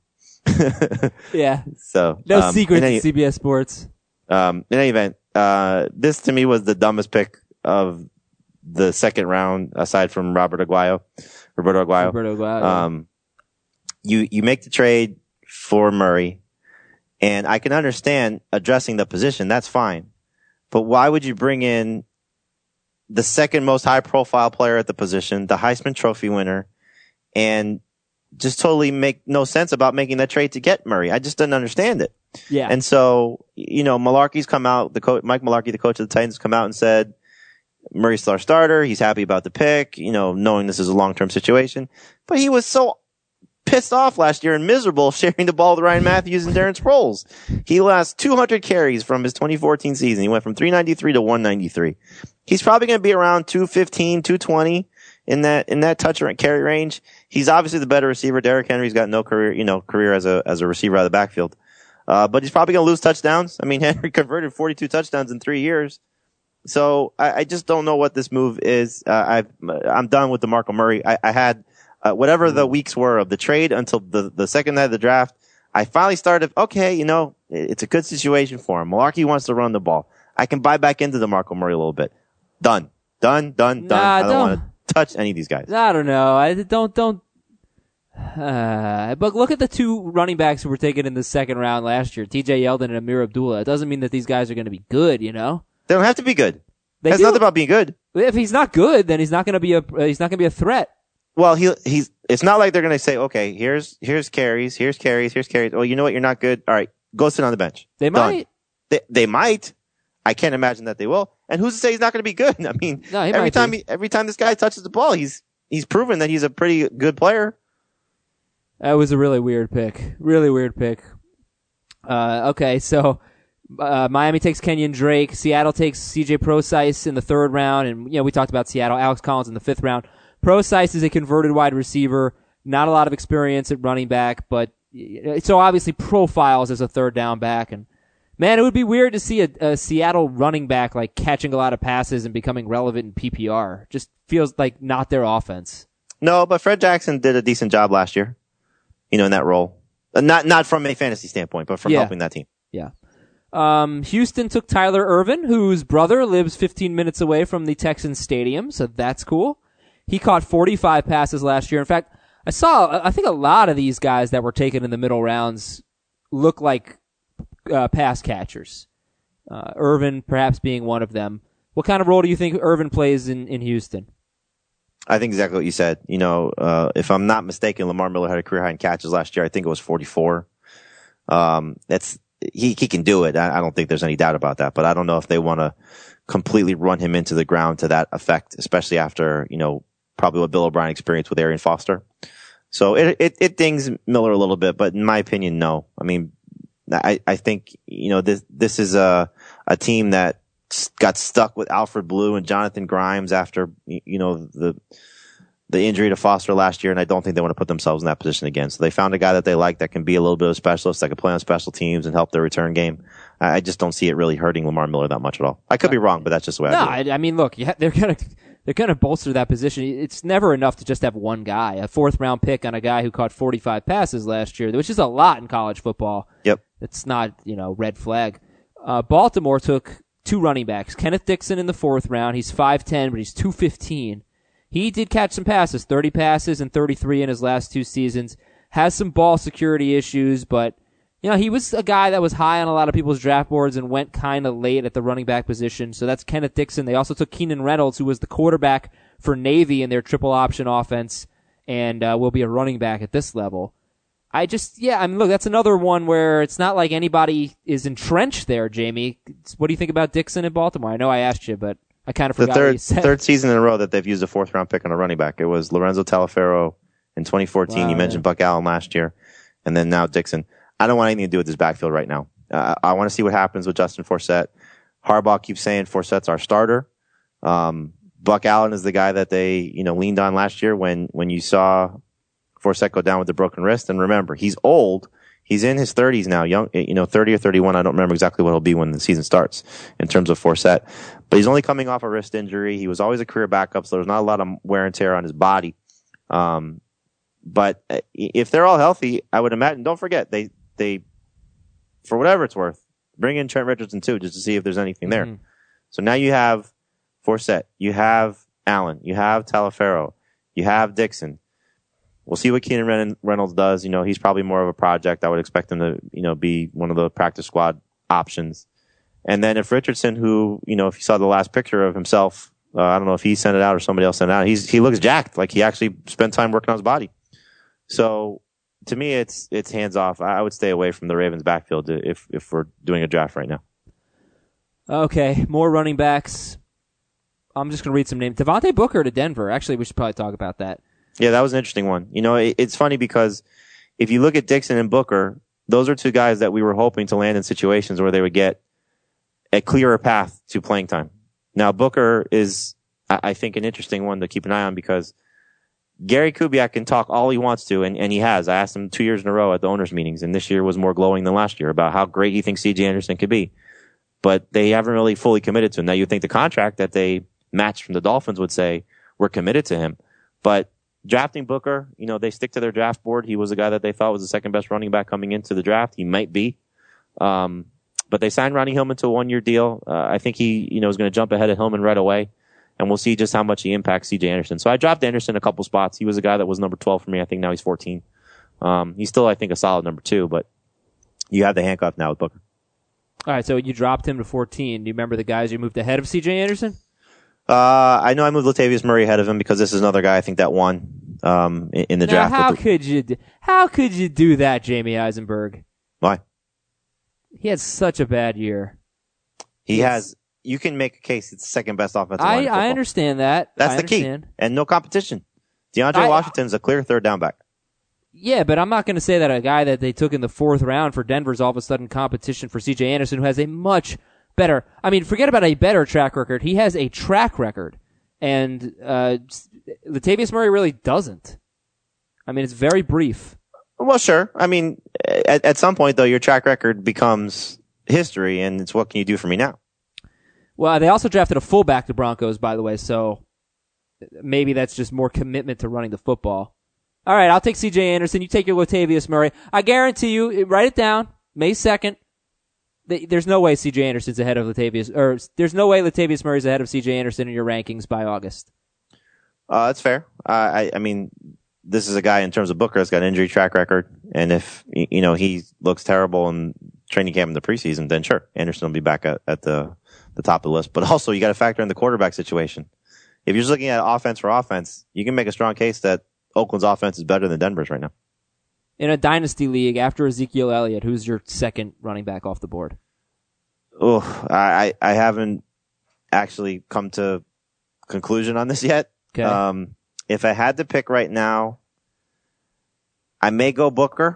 Yeah. So, no um, secrets any, in C B S Sports. Um, in any event, uh, this to me was the dumbest pick of the second round, aside from Robert Aguayo, Roberto Aguayo. Roberto Aguayo. Um, you, you make the trade for Murray And I can understand addressing the position. That's fine. But why would you bring in the second most high profile player at the position, the Heisman Trophy winner, and just totally make no sense about making that trade to get Murray? I just didn't understand it. Yeah. And so, you know, Mularkey's come out, the coach, Mike Mularkey, the coach of the Titans, come out and said, Murray's still our starter. He's happy about the pick, you know, knowing this is a long-term situation. But he was so pissed off last year and miserable sharing the ball with Ryan Matthews and Darren Sproles. He lost two hundred carries from his twenty fourteen season. He went from three ninety-three to one ninety-three. He's probably going to be around two fifteen, two twenty in that, in that touch and carry range. He's obviously the better receiver. Derrick Henry's got no career, you know, career as a, as a receiver out of the backfield. Uh, but he's probably going to lose touchdowns. I mean, Henry converted forty-two touchdowns in three years. So I, I just don't know what this move is. Uh, I've, I'm done with DeMarco Murray. I, I had, uh, whatever the weeks were of the trade until the, the second night of the draft. I finally started, okay, you know, it's a good situation for him. Mularkey wants to run the ball. I can buy back into DeMarco Murray a little bit. Done. Done, done, done. Nah, I don't, don't want to touch any of these guys. I don't know. I don't, don't, uh, but look at the two running backs who were taken in the second round last year, T J Yeldon and Amir Abdullah. It doesn't mean that these guys are going to be good, you know? They don't have to be good. They It's do. nothing about being good. If he's not good, then he's not going to be a, uh, he's not going to be a threat. Well, he, he's, it's not like they're going to say, okay, here's, here's carries, here's carries, here's carries. Oh, you know what? You're not good. All right. Go sit on the bench. They Done. might. They, they might. I can't imagine that they will. And who's to say he's not going to be good? I mean, No, he every might time be. he, every time this guy touches the ball, he's, he's proven that he's a pretty good player. That was a really weird pick. Really weird pick. Uh, okay, so uh, Miami takes Kenyon Drake. Seattle takes C J Prosise in the third round. And, you know, we talked about Seattle. Alex Collins in the fifth round. Prosise is a converted wide receiver. Not a lot of experience at running back, but so obviously profiles as a third down back. And, man, it would be weird to see a, a Seattle running back like catching a lot of passes and becoming relevant in P P R. Just feels like not their offense. No, but Fred Jackson did a decent job last year, you know, in that role. Uh, Not, not from a fantasy standpoint, but from Yeah. helping that team. Yeah. Um, Houston took Tyler Ervin, whose brother lives fifteen minutes away from the Texans stadium, so that's cool. He caught forty-five passes last year. In fact, I saw, I think a lot of these guys that were taken in the middle rounds look like uh, pass catchers. Uh, Ervin perhaps being one of them. What kind of role do you think Ervin plays in, in Houston? I think exactly what you said. You know, uh, if I'm not mistaken, Lamar Miller had a career high in catches last year. I think it was forty-four. Um, that's, he, he can do it. I, I don't think there's any doubt about that, but I don't know if they want to completely run him into the ground to that effect, especially after, you know, probably what Bill O'Brien experienced with Arian Foster. So it, it, it dings Miller a little bit, but in my opinion, no. I mean, I, I think, you know, this, this is a, a team that got stuck with Alfred Blue and Jonathan Grimes after, you know, the, the injury to Foster last year. And I don't think they want to put themselves in that position again. So they found a guy that they like that can be a little bit of a specialist, that can play on special teams and help their return game. I, I just don't see it really hurting Lamar Miller that much at all. I could be wrong, but that's just the way No, I do it. I, I mean, look, yeah, they're gonna they're gonna bolster that position. It's never enough to just have one guy, a fourth round pick on a guy who caught forty-five passes last year, which is a lot in college football. Yep. It's not, you know, red flag. Uh, Baltimore took two running backs. Kenneth Dixon in the fourth round. He's five ten, but he's two fifteen. He did catch some passes, thirty passes and thirty-three in his last two seasons. Has some ball security issues, but, you know, he was a guy that was high on a lot of people's draft boards and went kind of late at the running back position. So that's Kenneth Dixon. They also took Keenan Reynolds, who was the quarterback for Navy in their triple option offense, and uh, will be a running back at this level. I just, yeah, I mean, look, that's another one where it's not like anybody is entrenched there, Jamie. What do you think about Dixon in Baltimore? I know I asked you, but I kind of The forgot what you third, said. third season in a row that they've used a fourth round pick on a running back. It was Lorenzo Taliaferro in twenty fourteen. Wow, you mentioned yeah. Buck Allen last year, and then now Dixon. I don't want anything to do with this backfield right now. Uh, I want to see what happens with Justin Forsett. Harbaugh keeps saying Forsett's our starter. Um, Buck Allen is the guy that they, you know, leaned on last year when, when you saw Forsett go down with the broken wrist. And remember, he's old. He's in his thirties now, young, you know, thirty or thirty-one. I don't remember exactly what he'll be when the season starts in terms of Forsett, but he's only coming off a wrist injury. He was always a career backup, so there's not a lot of wear and tear on his body. Um, but if they're all healthy, I would imagine, don't forget, they, they, for whatever it's worth, bring in Trent Richardson too, just to see if there's anything there. Mhm. So now you have Forsett, you have Allen, you have Taliaferro, you have Dixon. We'll see what Keenan Ren- Reynolds does. You know, he's probably more of a project. I would expect him to, you know, be one of the practice squad options. And then if Richardson, who, you know, if you saw the last picture of himself, uh, I don't know if he sent it out or somebody else sent it out. He's, he looks jacked. Like he actually spent time working on his body. So to me, it's, it's hands off. I would stay away from the Ravens backfield if, if we're doing a draft right now. Okay. More running backs. I'm just going to read some names. Devontae Booker to Denver. Actually, we should probably talk about that. Yeah, that was an interesting one. You know, it, it's funny because if you look at Dixon and Booker, those are two guys that we were hoping to land in situations where they would get a clearer path to playing time. Now, Booker is, I think, an interesting one to keep an eye on because Gary Kubiak can talk all he wants to, and, and he has. I asked him two years in a row at the owners' meetings, and this year was more glowing than last year about how great he thinks C J Anderson could be. But they haven't really fully committed to him. Now, you think the contract that they matched from the Dolphins would say, we're committed to him. But drafting Booker, you know, they stick to their draft board. He was a guy that they thought was the second best running back coming into the draft. He might be. Um, but they signed Ronnie Hillman to a one-year deal. Uh, I think he, you know, is going to jump ahead of Hillman right away. And we'll see just how much he impacts C J Anderson. So I dropped Anderson a couple spots. He was a guy that was number twelve for me. I think now he's fourteen. Um, he's still, I think, a solid number two, but you have the handcuff now with Booker. All right, so you dropped him to fourteen. Do you remember the guys you moved ahead of C J Anderson? Uh, I know I moved Latavius Murray ahead of him because this is another guy I think that won um, in, in the now, draft. How the... could you? Do, how could you do that, Jamie Eisenberg? Why? He had such a bad year. He yes. has. You can make a case it's the second best offensive I, line in football. I understand that. That's I the understand. key, and no competition. DeAndre I, Washington's a clear third down back. Yeah, but I'm not going to say that a guy that they took in the fourth round for Denver is all of a sudden competition for C J Anderson, who has a much better. I mean, forget about a better track record. He has a track record. And uh, Latavius Murray really doesn't. I mean, it's very brief. Well, sure. I mean, at, at some point, though, your track record becomes history, and it's what can you do for me now? Well, they also drafted a fullback to Broncos, by the way, so maybe that's just more commitment to running the football. All right, I'll take C J Anderson. You take your Latavius Murray. I guarantee you, write it down, May second. There's no way C J Anderson's ahead of Latavius, or there's no way Latavius Murray's ahead of C J Anderson in your rankings by August. Uh, that's fair. Uh, I, I mean, this is a guy in terms of Booker that's got an injury track record, and if you know he looks terrible in training camp in the preseason, then sure, Anderson will be back at, at the the top of the list. But also, you got to factor in the quarterback situation. If you're just looking at offense for offense, you can make a strong case that Oakland's offense is better than Denver's right now. In a dynasty league, after Ezekiel Elliott, who's your second running back off the board? Oh, I, I haven't actually come to conclusion on this yet. Okay. Um, if I had to pick right now, I may go Booker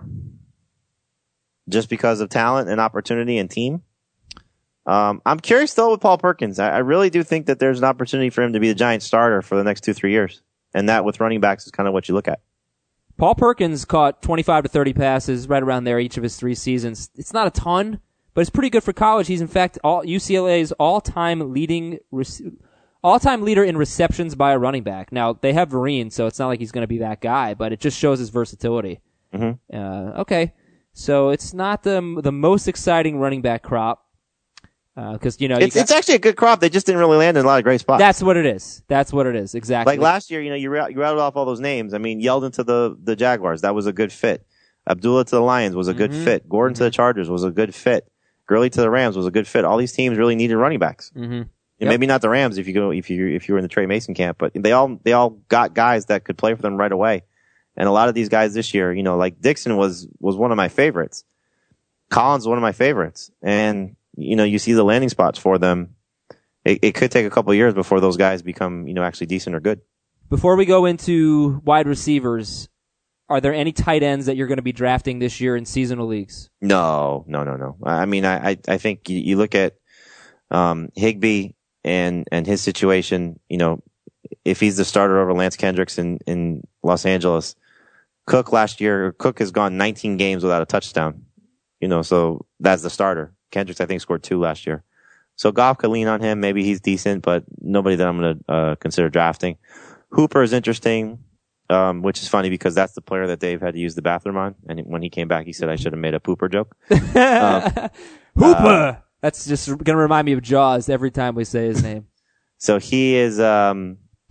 just because of talent and opportunity and team. Um, I'm curious though with Paul Perkins. I, I really do think that there's an opportunity for him to be the Giants starter for the next two, three years. And that with running backs is kind of what you look at. Paul Perkins caught twenty-five to thirty passes right around there each of his three seasons. It's not a ton, but it's pretty good for college. He's in fact all U C L A's all-time leading all-time leader in receptions by a running back. Now they have Vereen, so it's not like he's going to be that guy, but it just shows his versatility. Mm-hmm. Uh, okay, so it's not the the most exciting running back crop. Because, uh, you know, you it's, got, it's actually a good crop. They just didn't really land in a lot of great spots. That's what it is. That's what it is. Exactly. Like last year, you know, you, ra- you rattled off all those names. I mean, Yeldon to the, the Jaguars. That was a good fit. Abdullah to the Lions was a good mm-hmm. fit. Gordon mm-hmm. to the Chargers was a good fit. Gurley to the Rams was a good fit. All these teams really needed running backs. Mm-hmm. Yep. Maybe not the Rams if you go, if you, if you were in the Trey Mason camp, but they all, they all got guys that could play for them right away. And a lot of these guys this year, you know, like Dixon was, was one of my favorites. Collins was one of my favorites. And, you know, you see the landing spots for them. It, it could take a couple of years before those guys become, you know, actually decent or good. Before we go into wide receivers, are there any tight ends that you're going to be drafting this year in seasonal leagues? No, no, no, no. I mean, I, I, I think you, you look at, um, Higbee and, and his situation, you know, if he's the starter over Lance Kendricks in, in Los Angeles, Cook last year, Cook has gone nineteen games without a touchdown, you know, so that's the starter. Kendricks, I think, scored two last year. So Goff could lean on him. Maybe he's decent, but nobody that I'm going to uh, consider drafting. Hooper is interesting, um, which is funny because that's the player that Dave had to use the bathroom on. And when he came back, he said I should have made a pooper joke. um, Hooper! Uh, that's just going to remind me of Jaws every time we say his name. So he is... Um,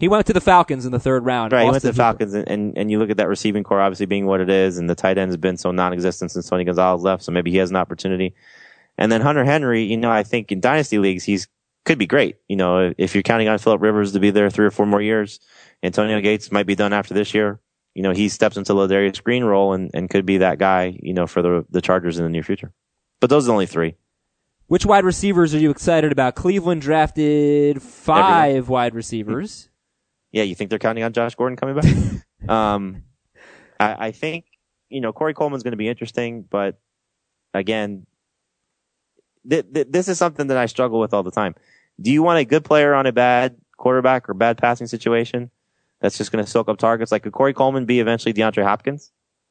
He went to the Falcons in the third round. Right, Austin he went to the Hooper. Falcons, and, and, and you look at that receiving core obviously being what it is, and the tight end has been so non-existent since Tony Gonzalez left, so maybe he has an opportunity. And then Hunter Henry, you know, I think in dynasty leagues, he's could be great. You know, if you're counting on Phillip Rivers to be there three or four more years, Antonio Gates might be done after this year. You know, he steps into the Ladarius Green role and, and could be that guy, you know, for the the Chargers in the near future. But those are the only three. Which wide receivers are you excited about? Cleveland drafted five Everyone. wide receivers. Yeah, you think they're counting on Josh Gordon coming back? um, I, I think, you know, Corey Coleman's going to be interesting, but again, th- th- this is something that I struggle with all the time. Do you want a good player on a bad quarterback or bad passing situation that's just going to soak up targets? Like, could Corey Coleman be eventually DeAndre Hopkins?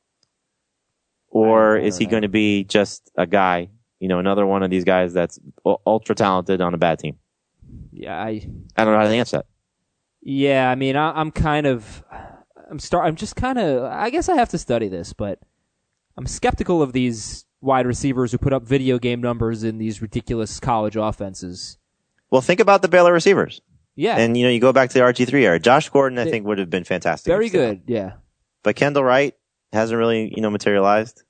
Or is he going to be just a guy, you know, another one of these guys that's ultra talented on a bad team? Yeah, I I don't know how to answer that. Yeah, I mean, I, I'm kind of, I'm start, I'm just kind of, I guess I have to study this, but I'm skeptical of these wide receivers who put up video game numbers in these ridiculous college offenses. Well, think about the Baylor receivers. Yeah. And, you know, you go back to the R G three era. Josh Gordon, I think, would have been fantastic. Very good, yeah. But Kendall Wright hasn't really, you know, materialized.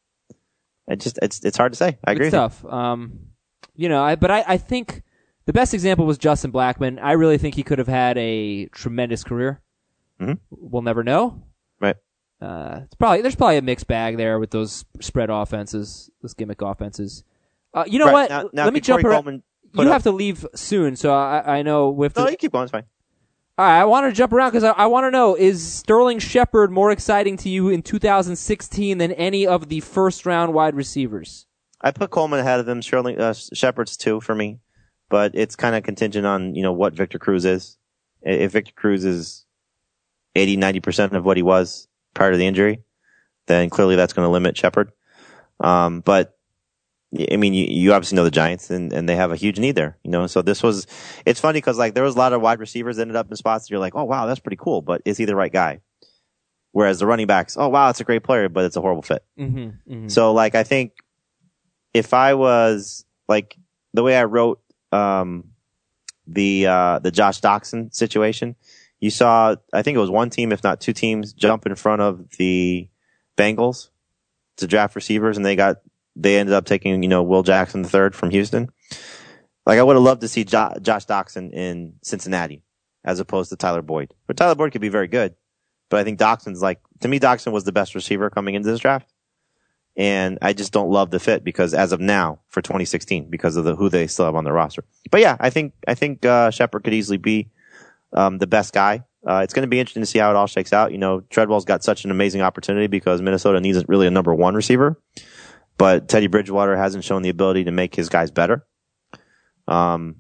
It just, it's, it's hard to say. I agree It's with tough. Um, you know, I, but I, I think the best example was Justin Blackmon. I really think he could have had a tremendous career. Mm-hmm. We'll never know. Right. Uh, it's probably there's probably a mixed bag there with those spread offenses, those gimmick offenses. Uh, you know right. what? Now, now Let me could jump Corey around. Coleman You put have up- to leave soon, so I, I know we have to. No, you keep going. It's fine. All right, I wanted to jump around because I, I want to know, is Sterling Shepard more exciting to you in two thousand sixteen than any of the first-round wide receivers? I put Coleman ahead of them. Shirley, uh, Shepard's two for me. But it's kind of contingent on, you know, what Victor Cruz is. If Victor Cruz is eighty, ninety percent of what he was prior to the injury, then clearly that's going to limit Shepard. Um, but, I mean, you, you obviously know the Giants, and, and they have a huge need there, you know. So this was, it's funny because, like, there was a lot of wide receivers that ended up in spots that you're like, oh, wow, that's pretty cool, but is he the right guy? Whereas the running backs, oh, wow, it's a great player, but it's a horrible fit. Mm-hmm, mm-hmm. So, like, I think if I was, like, the way I wrote um, the uh, the Josh Doxson situation, you saw, I think it was one team, if not two teams, jump in front of the Bengals to draft receivers, and they got they ended up taking, you know, Will Jackson the third from Houston. Like, I would have loved to see jo- Josh Doxson in Cincinnati as opposed to Tyler Boyd. But Tyler Boyd could be very good, but I think Doxson's like, to me, Doxson was the best receiver coming into this draft. And I just don't love the fit because as of now for twenty sixteen, because of the who they still have on their roster. But yeah, I think I think uh, Shepard could easily be um, the best guy. Uh, it's going to be interesting to see how it all shakes out. You know, Treadwell's got such an amazing opportunity because Minnesota needs really a number one receiver, but Teddy Bridgewater hasn't shown the ability to make his guys better. Um,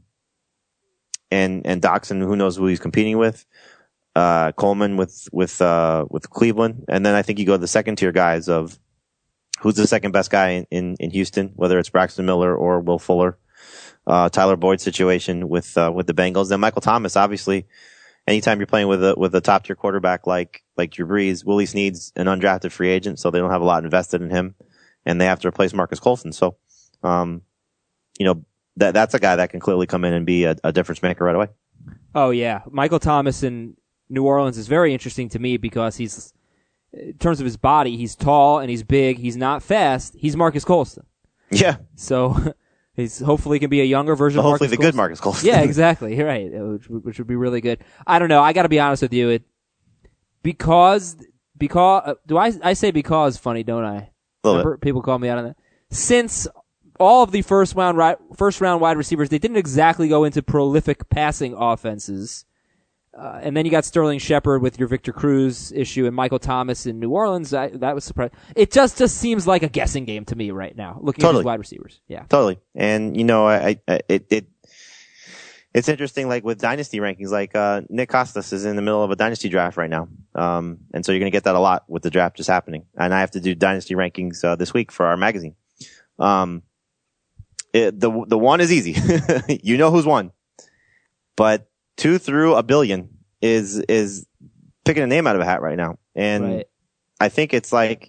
and and Doxson, who knows who he's competing with? Uh, Coleman with with uh, with Cleveland, and then I think you go to the second tier guys of. Who's the second best guy in, in, in Houston, whether it's Braxton Miller or Will Fuller, uh, Tyler Boyd situation with, uh, with the Bengals. Then Michael Thomas, obviously, anytime you're playing with a, with a top tier quarterback like, like Drew Brees, Willie needs an undrafted free agent, so they don't have a lot invested in him, and they have to replace Marcus Colston. So, um, you know, that, that's a guy that can clearly come in and be a, a difference maker right away. Oh, yeah. Michael Thomas in New Orleans is very interesting to me because he's, in terms of his body, he's tall and he's big. He's not fast. He's Marcus Colston. Yeah. So he's hopefully can be a younger version But of hopefully Marcus the Colston. good Marcus Colston. Yeah, exactly. You're right, which, which would be really good. I don't know. I got to be honest with you. It because because uh, do I I say because funny, don't I? A little Remember, people call me out on that. Since all of the first round right, first round wide receivers, they didn't exactly go into prolific passing offenses. Uh, and then you got Sterling Shepard with your Victor Cruz issue and Michael Thomas in New Orleans. I, that was surprising. It just, just seems like a guessing game to me right now, looking Totally. at these wide receivers. Yeah. Totally. And, you know, I, I it, it, it's interesting, like with dynasty rankings, like, uh, Nick Costas is in the middle of a dynasty draft right now. Um, and so you're going to get that a lot with the draft just happening. And I have to do dynasty rankings, uh, this week for our magazine. Um, it, the, the one is easy. You know who's won, but two through a billion is, is picking a name out of a hat right now. And Right. I think it's like,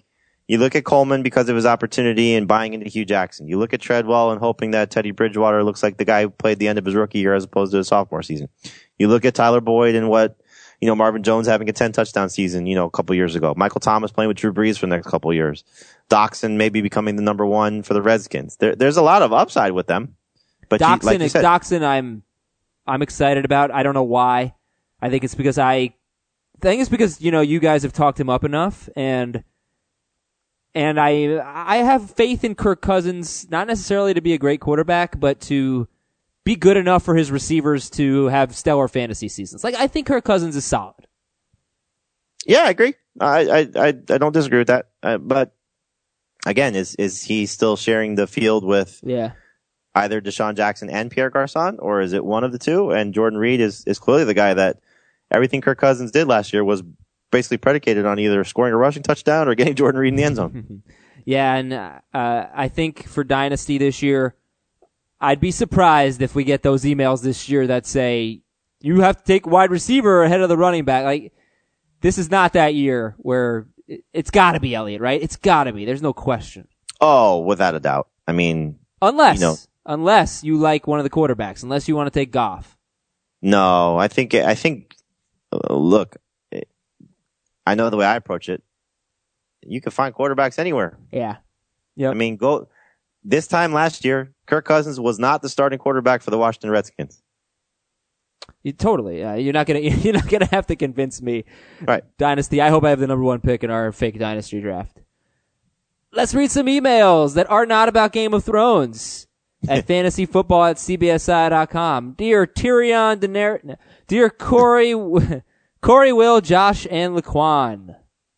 You look at Coleman because of his opportunity and buying into Hugh Jackson. You look at Treadwell and hoping that Teddy Bridgewater looks like the guy who played the end of his rookie year as opposed to his sophomore season. You look at Tyler Boyd and what, you know, Marvin Jones having a ten touchdown season, you know, a couple years ago. Michael Thomas playing with Drew Brees for the next couple of years. Doxson maybe becoming the number one for the Redskins. There, there's a lot of upside with them. But Doxson, you, like you said, Doxson, I'm, I'm excited about. I don't know why. I think it's because I, I think it's because, you know, you guys have talked him up enough, and, and I, I have faith in Kirk Cousins, not necessarily to be a great quarterback, but to be good enough for his receivers to have stellar fantasy seasons. Like, I think Kirk Cousins is solid. Yeah, I agree. I, I, I, I don't disagree with that. Uh, but again, is, is he still sharing the field with, yeah, either Deshaun Jackson and Pierre Garçon, or is it one of the two? And Jordan Reed is, is clearly the guy that everything Kirk Cousins did last year was basically predicated on either scoring a rushing touchdown or getting Jordan Reed in the end zone. Yeah, and uh, I think for Dynasty this year, I'd be surprised if we get those emails this year that say, you have to take wide receiver ahead of the running back. Like, this is not that year where it, it's gotta be Elliott, right? It's gotta be. There's no question. Oh, without a doubt. I mean, unless, you know, unless you like one of the quarterbacks, unless you want to take Goff. No, I think, I think, uh, look, I know the way I approach it. You can find quarterbacks anywhere. Yeah. Yeah. I mean, go, this time last year, Kirk Cousins was not the starting quarterback for the Washington Redskins. You, totally. Uh, you're not gonna, you're not gonna have to convince me. Right. Dynasty. I hope I have the number one pick in our fake Dynasty draft. Let's read some emails that are not about Game of Thrones at fantasyfootball at c b s i dot com. Dear Tyrion Daenerys, dear Corey, Corey, Will, Josh, and Laquan.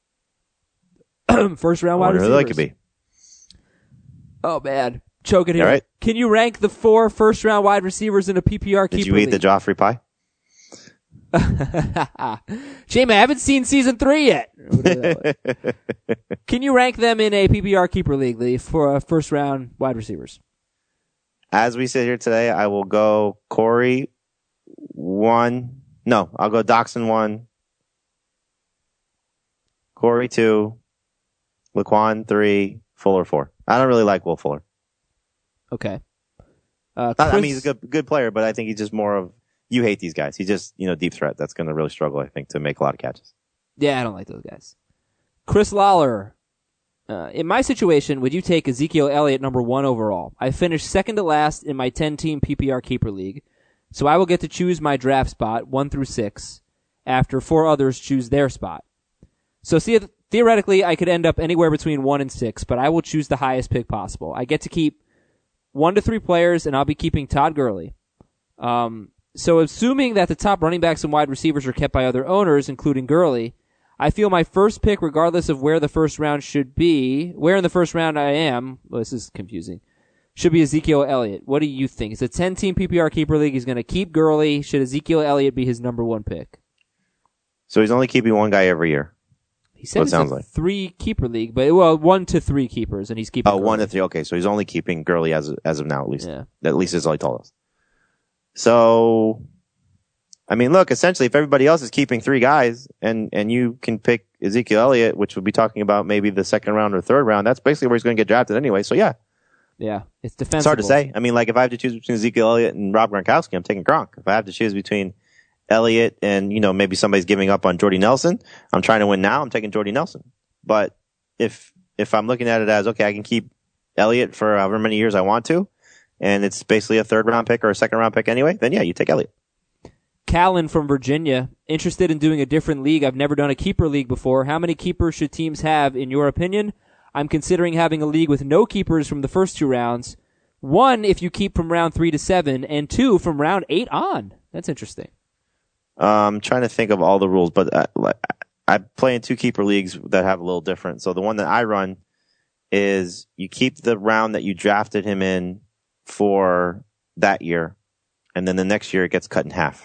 First round wide receivers. Like it be. Oh man, choking here. Right. Can you rank the four first round wide receivers in a P P R keeper? Did you eat league? the Joffrey pie? Shame I haven't seen season three yet. Can you rank them in a P P R keeper league for uh, first round wide receivers? As we sit here today, I will go Corey one. No, I'll go Doxson one. Corey two. Laquan three. Fuller four. I don't really like Will Fuller. Okay. Uh, Not, Chris, I mean, he's a good, good player, but I think he's just more of, you hate these guys. He's just, you know, deep threat. That's going to really struggle, I think, to make a lot of catches. Yeah, I don't like those guys. Chris Lawler. Uh, in my situation, would you take Ezekiel Elliott number one overall? I finished second to last in my ten-team P P R keeper league, so I will get to choose my draft spot, one through six, after four others choose their spot. So see, theoretically, I could end up anywhere between one and six, but I will choose the highest pick possible. I get to keep one to three players, and I'll be keeping Todd Gurley. Um, so assuming that the top running backs and wide receivers are kept by other owners, including Gurley, I feel my first pick, regardless of where the first round should be, where in the first round I am, well, this is confusing, should be Ezekiel Elliott. What do you think? It's a ten-team P P R keeper league. He's going to keep Gurley. Should Ezekiel Elliott be his number one pick? So he's only keeping one guy every year. He said it's a like. three keeper league, but well, one to three keepers, and he's keeping. Oh, Gurley. one to three. Okay, so he's only keeping Gurley as as of now, at least. Yeah. At least is all he told us. So, I mean, look, essentially, if everybody else is keeping three guys, and and you can pick Ezekiel Elliott, which would be talking about maybe the second round or third round, that's basically where he's going to get drafted anyway. So yeah. Yeah, it's defensible. It's hard to say. I mean, like if I have to choose between Ezekiel Elliott and Rob Gronkowski, I'm taking Gronk. If I have to choose between Elliott and, you know, maybe somebody's giving up on Jordy Nelson, I'm trying to win now, I'm taking Jordy Nelson. But if, if I'm looking at it as, okay, I can keep Elliott for however many years I want to, and it's basically a third round pick or a second round pick anyway, then yeah, you take Elliott. Callan from Virginia, interested in doing a different league. I've never done a keeper league before. How many keepers should teams have, in your opinion? I'm considering having a league with no keepers from the first two rounds. One, if you keep from round three to seven, and two, from round eight on. That's interesting. I'm trying to think of all the rules, but I, I play in two keeper leagues that have a little different. So the one that I run is you keep the round that you drafted him in for that year, and then the next year it gets cut in half.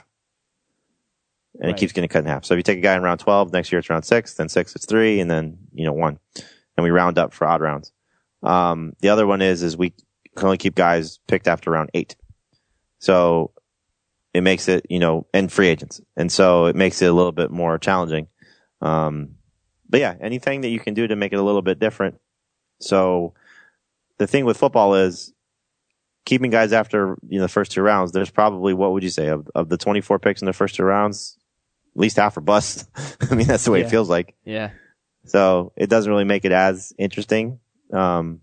And right. It keeps getting cut in half. So if you take a guy in round twelve, next year it's round six, then six it's three, and then, you know, one. And we round up for odd rounds. Um, the other one is, is we can only keep guys picked after round eight. So it makes it, you know, and free agents. And so it makes it a little bit more challenging. Um, but yeah, anything that you can do to make it a little bit different. So the thing with football is keeping guys after you know the first two rounds. There's probably, what would you say, of, of the twenty-four picks in the first two rounds, at least half are bust. I mean, that's the way yeah. it feels like. Yeah. So it doesn't really make it as interesting. Um,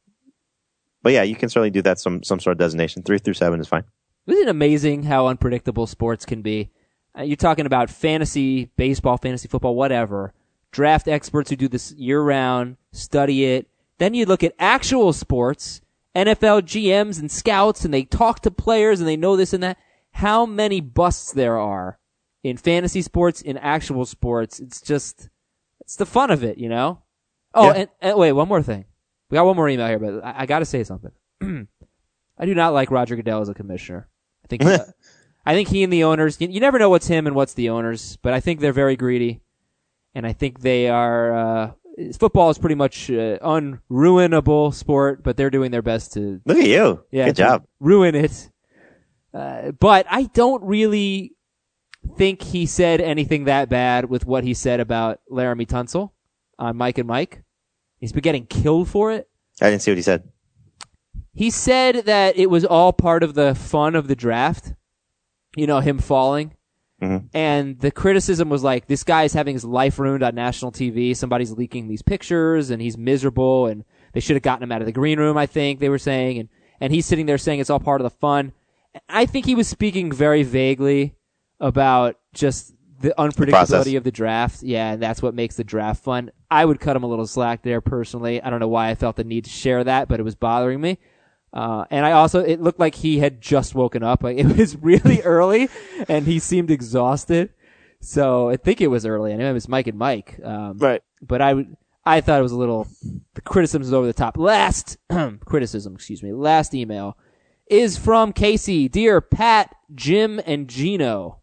but yeah, you can certainly do that some some sort of designation. Three through seven is fine. Isn't it amazing how unpredictable sports can be? Uh, you're talking about fantasy baseball, fantasy football, whatever. Draft experts who do this year-round, study it. Then you look at actual sports, N F L G Ms and scouts, and they talk to players, and they know this and that. How many busts there are in fantasy sports, in actual sports. It's just, it's the fun of it, you know? Oh, Yeah. and, and wait, one more thing. We got one more email here, but I, I got to say something. I do not like Roger Goodell as a commissioner. I think uh, I think he and the owners, you, you never know what's him and what's the owners, but I think they're very greedy, and I think they are. Uh, football is pretty much uh, unruinable sport, but they're doing their best to Look at you. yeah Good to job. ruin it. Uh, but I don't really think he said anything that bad with what he said about Laramie Tunsil on Mike and Mike. He's been getting killed for it. I didn't see what he said. He said that it was all part of the fun of the draft. You know, him falling. Mm-hmm. And the criticism was like, this guy's having his life ruined on national T V. Somebody's leaking these pictures, and he's miserable, and they should have gotten him out of the green room, I think they were saying. And, and he's sitting there saying it's all part of the fun. I think he was speaking very vaguely about just the unpredictability The of the draft. Yeah, and that's what makes the draft fun. I would cut him a little slack there personally. I don't know why I felt the need to share that, but it was bothering me. Uh, and I also, it looked like he had just woken up. Like, it was really early, and he seemed exhausted. So I think it was early. I know it was Mike and Mike. Um, Right. But I would, I thought it was a little, the criticism is over the top. Last, criticism, excuse me, last email is from Casey. Dear Pat, Jim, and Gino.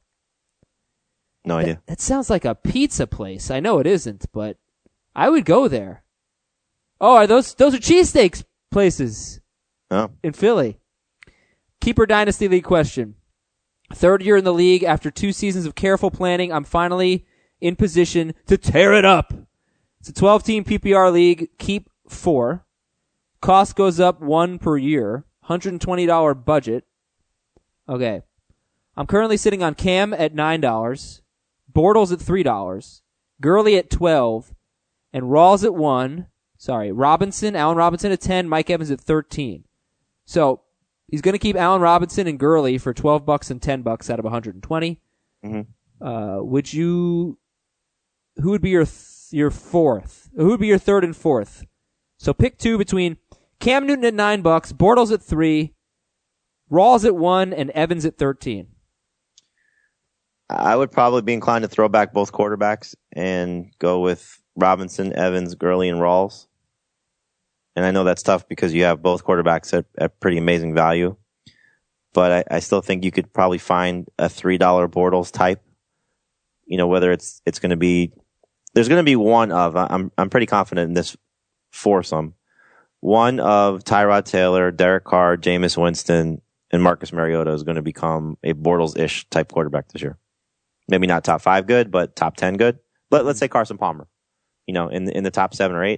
No idea. That, that sounds like a pizza place. I know it isn't, but I would go there. Oh, are those, those are cheesesteaks places. Oh. In Philly. Keeper Dynasty League question. Third year in the league, after two seasons of careful planning, I'm finally in position to tear it up. It's a twelve-team P P R league. Keep four. Cost goes up one per year. one hundred twenty dollars budget. Okay. I'm currently sitting on Cam at nine dollars. Bortles at three dollars. Gurley at twelve dollars. And Rawls at one. Sorry, Robinson, Allen Robinson at ten. Mike Evans at thirteen. So he's going to keep Allen Robinson and Gurley for twelve bucks and ten bucks out of one hundred twenty. Mm-hmm. Uh, would you? Who would be your th- your fourth? Who would be your third and fourth? So pick two between Cam Newton at nine bucks, Bortles at three, Rawls at one, and Evans at thirteen. I would probably be inclined to throw back both quarterbacks and go with Robinson, Evans, Gurley, and Rawls. And I know that's tough because you have both quarterbacks at, at pretty amazing value. But I, I still think you could probably find a three dollar Bortles type. You know, whether it's it's going to be, there's going to be one of, I'm I'm pretty confident in this foursome. One of Tyrod Taylor, Derek Carr, Jameis Winston, and Marcus Mariota is going to become a Bortles-ish type quarterback this year. Maybe not top five good, but top ten good. But let's say Carson Palmer, you know, in the, in the top seven or eight.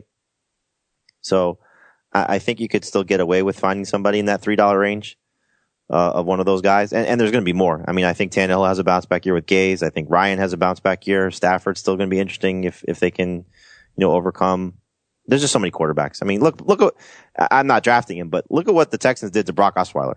So I, I think you could still get away with finding somebody in that three dollar range uh, of one of those guys. And, and there's going to be more. I mean, I think Tannehill has a bounce back year with Gaze. I think Ryan has a bounce back year. Stafford's still going to be interesting if, if they can, you know, overcome. There's just so many quarterbacks. I mean, look, look at, I'm not drafting him, but look at what the Texans did to Brock Osweiler.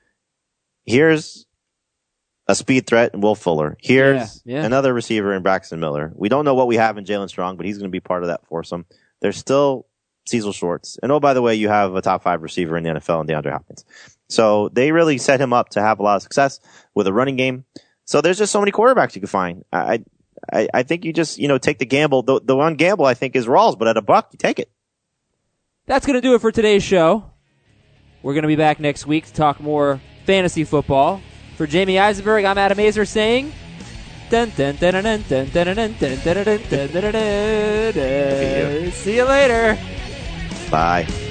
Here's a speed threat in Will Fuller. Here's yeah, yeah. another receiver in Braxton Miller. We don't know what we have in Jalen Strong, but he's going to be part of that foursome. There's still Cecil Shorts. And oh, by the way, you have a top five receiver in the N F L in DeAndre Hopkins. So they really set him up to have a lot of success with a running game. So there's just so many quarterbacks you can find. I, I, I think you just, you know, take the gamble. The, the one gamble I think is Rawls, but at a buck, you take it. That's going to do it for today's show. We're going to be back next week to talk more fantasy football. For Jamie Eisenberg, I'm Adam Azer saying, dun dun dun dun dun dun dun dun dun dun dun dun dun. See you later. Bye.